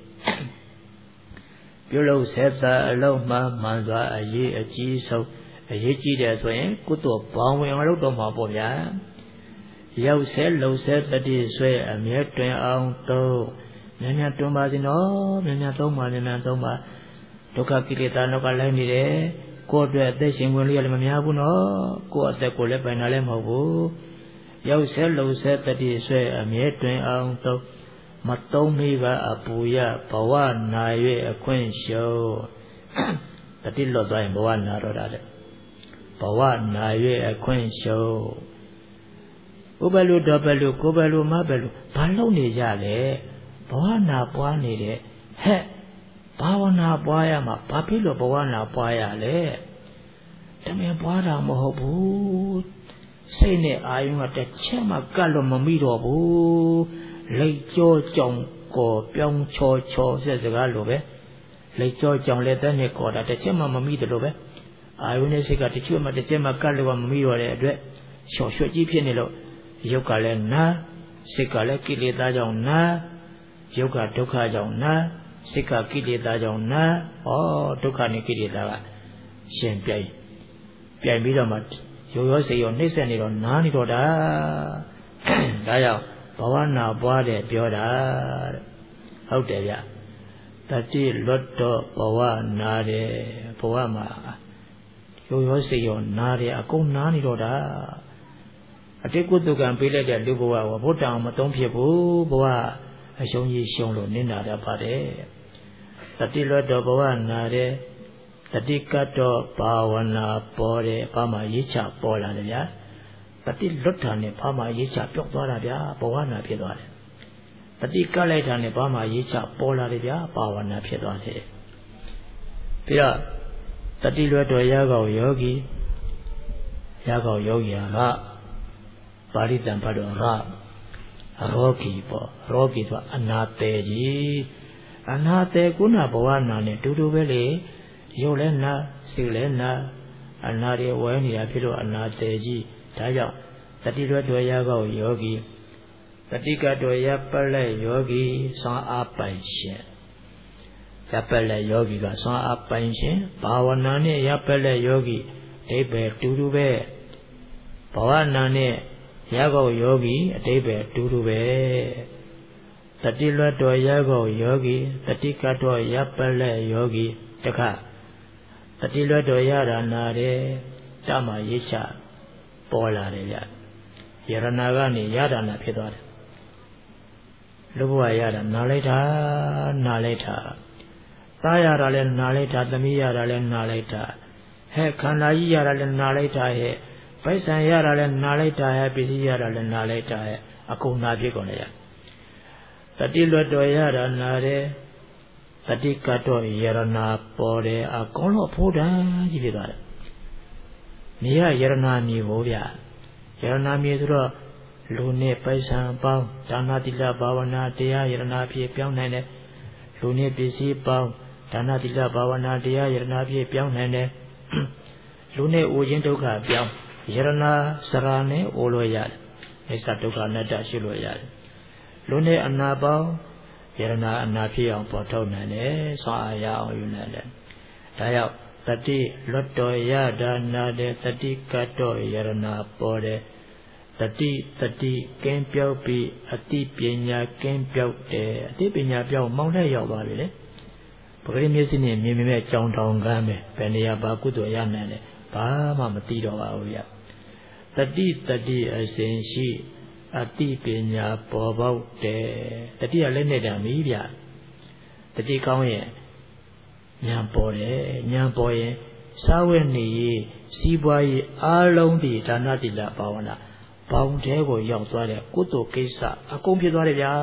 ပြုလုပ်ဆက်စားအလုံးမှမှန်စွာအရေးအကြီးဆုံးအရေးကြီးတယ်ဆိုရင်ကုသိုလ်ဘောင်းဝင်အောင်လုပ်တော့မှာပေါ့ဗျာရောက်ဆဲလှုပ်ဆဲတတိဆွဲအမြဲတွင်အောင်သုံးမြန်မြန်တွန်းပါစေနော်မြန်မြန်သုံးပါမြန်မြန်သုံးပါဒုက္ခကိလေသာနောက်ကလိုက်နေတယ်ကိုယ့်အတွက်အသက်ရှင်ဝင်လို့လည်းမများဘူးနော်ကိုယ့်အသက်ကိုလည်းပိုင်တာလည်းမဟုတ်ဘူးရောက်ဆဲလှုပ်ဆဲတတိဆွဲအမြဲတွင်အောင်သုံးမသုံးမိကအပူရဘဝနာ၍အခွင့်ရှုံးတတိလွတ်သွားရင်ဘဝနာတော့တာလေဘဝနာ၍အခွင့်ရှုံးဥပလူတော်ပလူကိုပလူမပလူဘာလုပ်နေကြလဲဘဝနာပွားနေတဲ့ဟဲ့ဘာဝနာပွားရမှာဘာဖြစ်လို့ဘဝနာပွားရလဲတမင်ပွားတာမဟုတ်ဘူးစိတ်နဲ့အာယုံကတစ်ချက်မှကတ်လို့မမိတော့ဘူးလိတ်ကြောကြောင်ကောပြောင်းချောချောဆက်စကားလိုပဲလိတ်ကြောကြောင်လက်သက်နဲ့ကောတာတစ်ချက်မှမမိတယ်လို့ပဲအာယုန်နဲ့စိတ်ကတစ်ချက်မှတစ်ချက်မှကတ်လို့မမိတော့တဲ့အတွက်လျှော့ရွှတ်ကြီးဖြစ်နေလို့ယုတ်ကလည်းနာစိတ်ကလည်းကိလေသာကြောင့်နာယုတ်ကဒုက္ခကြောင့်နာစိတ်ကကိလေသာကြောင့်နာဩဒုက္ခနဲ့ကိလေသာကရှင်ပြိုင်ပြိုင်ပြီးတော့မှရောရောစိတ်ရောနှိမ့်ဆက်နေတော့နားနေတော့တာဒါကြောင့်ဘဝနာပွားတယ်ပြောတာဟုတ်တယ်ဗျတတိလွတ်တော့ဘဝနာတယ်ဘဝမှာရောရောစိတ်ရောနာတယ်အကုန်နားနေတော့တာအတိတ်ကုသကံပေးလိုက်တဲ့လူဘဝကိုဘုဒ္ဓံမသုံးဖြစ်ဘူးဘဝအရှုံးကြီးရှုံးလို့နင်းနာတတ်ပါတယ်တတိလွတ်တော့ဘဝနာတယ်တတိကတ်တော့ဘာဝနာပေါ်တယ်ဘာမှရေးချပေါ်လာတယ်ဗျာတတိလွတ်တာနဲ့ဘာမှရေးချပြောက်သွားတာဗျာဘဝနာဖြစ်သွားတယ်တတိကတ်လိုက်တာနဲ့ဘာမှရေးချပေါ်လာတယ်ဗျာဘာဝနာဖြစ်သွားတယ်ပြီးတော့တတိလွတ်တော်ရကောက်ယောဂီရကောက်ယောဂီဟာပါဠိတံဖတ်တော်ကရောဂီပေါ့ရောဂီဆိုအနာတေကြီးအနာတေကုဏဘဝနာနဲ့တူတူပဲလေရုပ်လည်းနာစိတ်လည်းနာအနာတွေဝဲနေတာဖြစ်လို့အနာတေကြီးဒါကြောင့်တတိရွတ်တော်ရကောက်ယောဂီတတိကတော်ရပလက်ယောဂီစွမ်းအားပိုင်ရှင်ရပလက်ယောဂီကစွမ်းအားပိုင်ရှင်ဘာဝနာနဲ့ရပလက်ယောဂီအိဗေတူတူပဲဘဝနာနဲ့ရကောက်ယောဂီအတိပ္ပယ်တူတူပဲတတိလွတ်တော်ရကောက်ယောဂီတတိကတ်တော်ရပလက်ယောဂီတခါတတိလွတ်တော်ရတာနာတယ်တမရိချပေါ်လာတယ်ဗျယရနာကနေရတာနာဖြစ်သွားတယ်လူဘဝရတာနာလိုက်တာနာလိုက်တာသားရတာလဲနာလိုက်တာသမီးရတာလဲနာလိုက်တာဟဲ့ခန္ဓာကြီးရတာလဲနာလိုက်တာဟဲ့ပိုက်ဆံရတာလဲနာလိုက်တာရဲ့ပစ္စည်းရတာလဲနာလိုက်တာရဲ့အကုန်နာဖြစ်ကုန်လေရတတိလွတ်တော်ရတာနာတယ်တတိကတ်တော်ယရနာပေါ်တယ်အကုန်လုံးဖို့တန်းကြီးဖြစ်သွားတယ်နေရယရနာမြေကိုဗျယရနာမြေဆိုတော့လူနဲ့ပိုက်ဆံပေါင်းဒါနသီလဘာဝနာတရားယရနာဖြစ်ပြောင်းနိုင်တယ်လူနဲ့ပစ္စည်းပေါင်းဒါနသီလဘာဝနာတရားယရနာဖြစ်ပြောင်းနိုင်တယ်လူနဲ့အိုခြင်းဒုက္ခပြောင်းယရနာစရာနဲ့အိုလို့ရတယ်အိသဒုက္ခအနတ္တရှိလို့ရတယ်လူနဲ့အနာပေါင်းယရနာအနာဖြစ်အောင်ပေါ်ထုတ်နိုင်တယ်ဆွမ်းအားရအောင်ယူနိုင်တယ်ဒါကြောင့်တတိလွတ်တော်ရတာနာတယ်တတိကတ်တော်ယရနာပေါ်တယ်တတိတတိကင်းပြောက်ပြီးအတိပညာကင်းပြောက်တယ်အတိပညာပြောက်မောင်းတဲ့ရောက်သွားပြီလေပဂရိမျက်စိနဲ့မြင်မြင်မဲ့ကြောင်တောင်ကမ်းပဲဘယ်နေရာဘာကုသိုလ်ရနိုင်လဲဘာမှမသိတော့ပါဘူးဗျတတိတတိအစဉ်ရှိအတိပညာပေါ်ပေါက်တယ်တတိကလည်းနေတာမီးဗျတတိကောင်းရဲ့ဉာဏ်ပေါ်တယ်ဉာဏ်ပေါ်ရင်စားဝဲနေရေးစီးပွားရေးအားလုံးဒီဒါနတိလဘာဝနာဘောင်တဲကိုရောက်သွားတဲ့ကုသိုလ်ကိစ္စအကုန်ဖြစ်သွားတယ်ဗျာ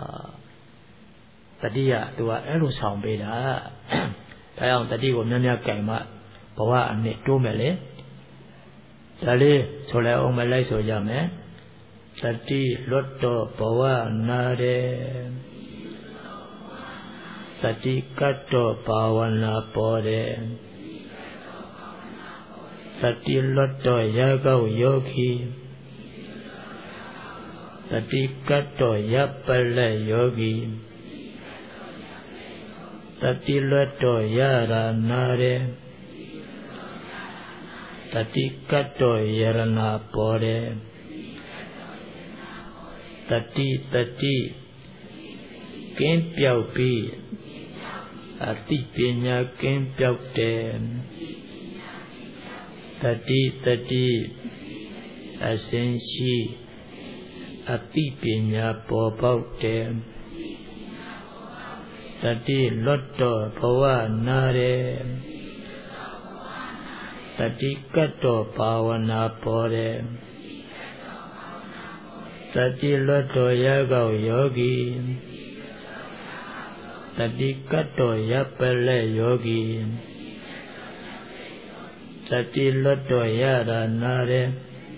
တတိယသူကအဲ့လိုဆောင်ပေးတာဒါကြောင့်တတိကိုများများကြိုင်မှဘဝအနှစ်တိုးမယ်လေဒါလေးဆိုလဲအောင်မလိုက်ဆိုကြမယ်တတိလွတ်တော်ဘဝနာတယ်တတိကတ်တော်ဘာဝနာပေါ်တယ်တတိလွတ်တော်ရကောက်ယောဂီတတိကတ္တောရပ်ပလက်ယောဂီတတိလွတ်တော်ရတာနာတယ်တတိကတ္တောယရဏပေါ်တယ်တတိတတိကင်းပြောက်ပြီးအတိပညာကင်းပြောက်တယ်တတိတတိအစဉ်ရှိအတိပညာပေါ်ပေါက်တယ်တတိလွတ်တော်ဘဝနာတယ်တတိကတ္တောဘာဝနာပေါ်တယ်တတိလွတ်တော်ရကောက်ယောဂီတတိကတ္တောရပ်ပလက်ယောဂီတတိလွတ်တော်ရတာနာတယ်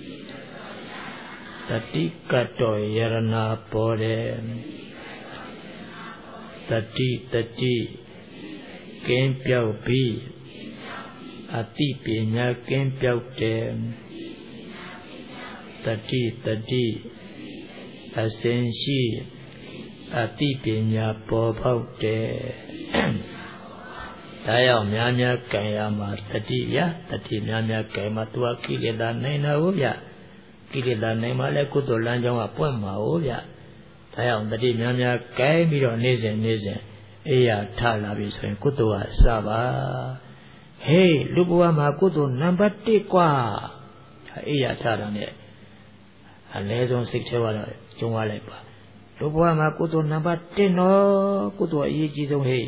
တတိကတ္တောယရဏပေါ်တယ်တတိတတိကင်းပြောက်ပြီးအတိပညာကင်းပြောက်တယ်တတိတတိအစဉ်ရှိအတိပညာပေါ်ပေါက်တယ်ဒါရောက်များများကံရမှာတတိယတတိများများကံမှာသူကကိလေသာနိုင်တာဟုတ်ဗျကိလေသာနိုင်မှလည်းကုသိုလ်လမ်းကြောင်းကပွင့်မှာဟုတ်ဗျဒါကြောင့်တတိများများကဲပြီးတော့နေ့စဉ်နေ့စဉ်အေးရထလာပြီဆိုရင်ကုသိုလ်ကစပါဟေးလူဘဝမှာကုသိုလ်နံပါတ်တစ်กว่าအေးရထတာနဲ့အနည်းဆုံးစိတ်ထဲကတော့ကျုံသွားလိုက်ပါလူဘဝမှာကုသိုလ်နံပါတ်တစ်နော်ကုသိုလ်အရေးကြီးဆုံးဟေး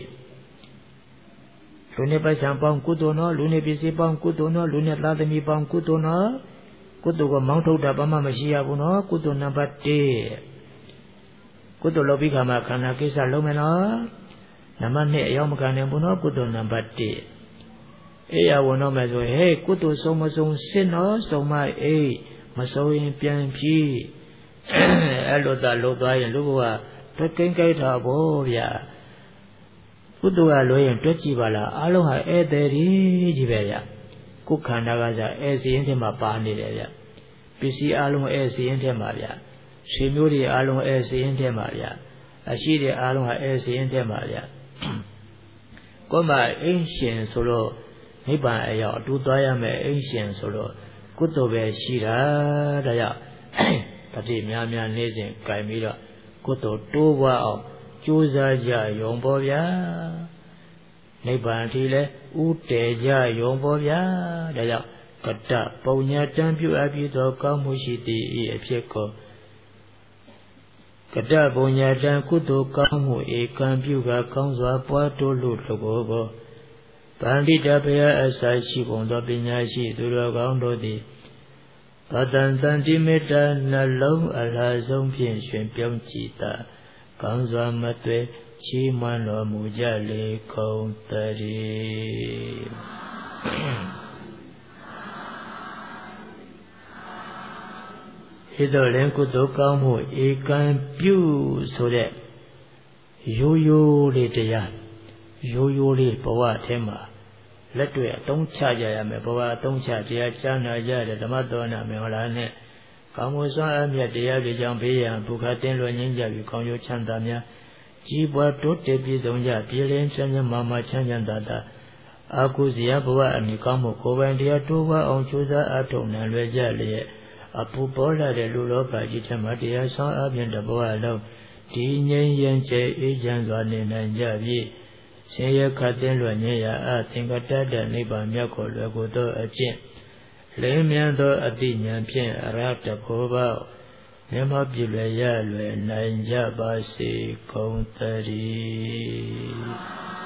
လူနဲ့ပိုက်ဆံပေါင်းကုသိုလ်နော်လူနဲ့ပစ္စည်းပေါင်းကုသိုလ်နော်လူနဲ့သားသမီးပေါင်းကုသိုလ်နော်ကုသိုလ်ကမောင်းထုတ်တာဘာမှမရှိရဘူးနော်ကုသိုလ်နံပါတ်တစ်ကုသိုလ်လုပ်ပြီးခါမှာခန္ဓာကိစ္စလုံးမယ်နော်နံပါတ်နှစ်အယောက်မခံနိုင်ဘူးနော်ကုသိုလ်နံပါတ်တစ်အေးရဝင်တော့မယ်ဆိုဟေးကုသိုလ်ဆုံးမဆုံးစစ်နော်ဆုံးမအေးမဆုံးရင်ပြန်ဖြီးအဲ့လိုသာလုပ်သွားရင်လူကတွက်ကိန်းကြိုက်တာဗောဗျာကုသိုလ်ကလွှဲရင်တွက်ကြည့်ပါလားအလုံးဟာဧည့်သည်ကြီးပဲဗျကိုယ်ခန္ဓာကစားဧည့်စင်းထဲမှာပါနေတယ်ဗျပစ္စည်းအလုံးဧည့်စင်းထဲမှာဗျဆွေမျိုးတွေအလုံးဧည့်စင်းထဲမှာဗျအရှိတဲ့အလုံးဟာဧည့်စင်းထဲမှာဗျကိုယ်မှာအင်းရှင်ဆိုလို့နိဗ္ဗာန်အရောက်အတူသွားရမယ်အင်းရှင်ဆိုလို့ကုသိုလ်ပဲရှိတာဒါကြောင့်တတိများများနေစဉ်ကြိုင်ပြီးတော့ကုသိုလ်တိုးပွားအောင်ကြိုးစားကြရုံပေါ့ဗျာနိဗ္ဗာန်ထိလဲဥတည်ကြရုံပေါ့ဗျာဒါကြောင့်ကတ္တပုံညာတံပြုအပ်ပြီးသောကောင်းမှုရှိသည်ဤအဖြစ်ကိုကတ္တပုံညာတံကုသိုလ်ကောင်းမှုဧကံပြုကကောင်းစွာပွားတိုးလို့တကောကိုဗန္တိတဘုရားအစာရှိပုံသောပညာရှိသူတော်ကောင်းတို့သည်ဗတန်တန်တိမေတ္တာနှလုံးအလားဆုံးဖြင့်ရှင်ပြုံးကြည်သာကောင်းစွာမသွေချီးမွမ်းတော်မူကြလေကုန်တည်းဤသို့လင်ကုသိုလ်ကောင်းမှုဧကံပြုဆိုတဲ့ရိုးရိုးလေးတရားရိုးရိုးလေးဘဝထဲမှာလက်တွေ့အသုံးချကြရမယ်ဘဝအသုံးချတရားကြားနာကြတဲ့ဓမ္မတော်နာမင်္ဂလာနဲ့ကောင်းမှုစွမ်းအမြတ်တရားတွေကြောင့်ဘေးရန်ဒုက္ခတင်းလွှဲငြိမ်းကြပြီးကောင်းကျိုးချမ်းသာများကြီးပွားတိုးတက်ပြည့်စုံကြပြည်လင်းချမ်းချမ်းမာမာချမ်းချမ်းသာသာအာဟုဇယဘဝအနိကောင်းမှုကိုယ်ပိုင်တရားတိုးပွားအောင်ကြိုးစားအထောက်နိုင်လွယ်ကြလျက်အပူပေါ်လာတဲ့လူလောကကြီးထဲမှာတရားဆောင်အပြင်တဘဝလုံးဒီငြိမ်းရင်ကျဲအေးချမ်းစွာနေနိုင်ကြပြီးရှင်ရခတ်တင်းလွယ်ငြိမ်းရာအသင်္ကတတ္တနိဗ္ဗာန်မြတ်ကိုလွယ်ကိုသောအကျင့်လေးမြတ်သောအတိညာဖြင့်အရဟတဘောပေါက်မြတ်မပြည့်လွယ်ရလွယ်နိုင်ကြပါစေကုန်သတည်း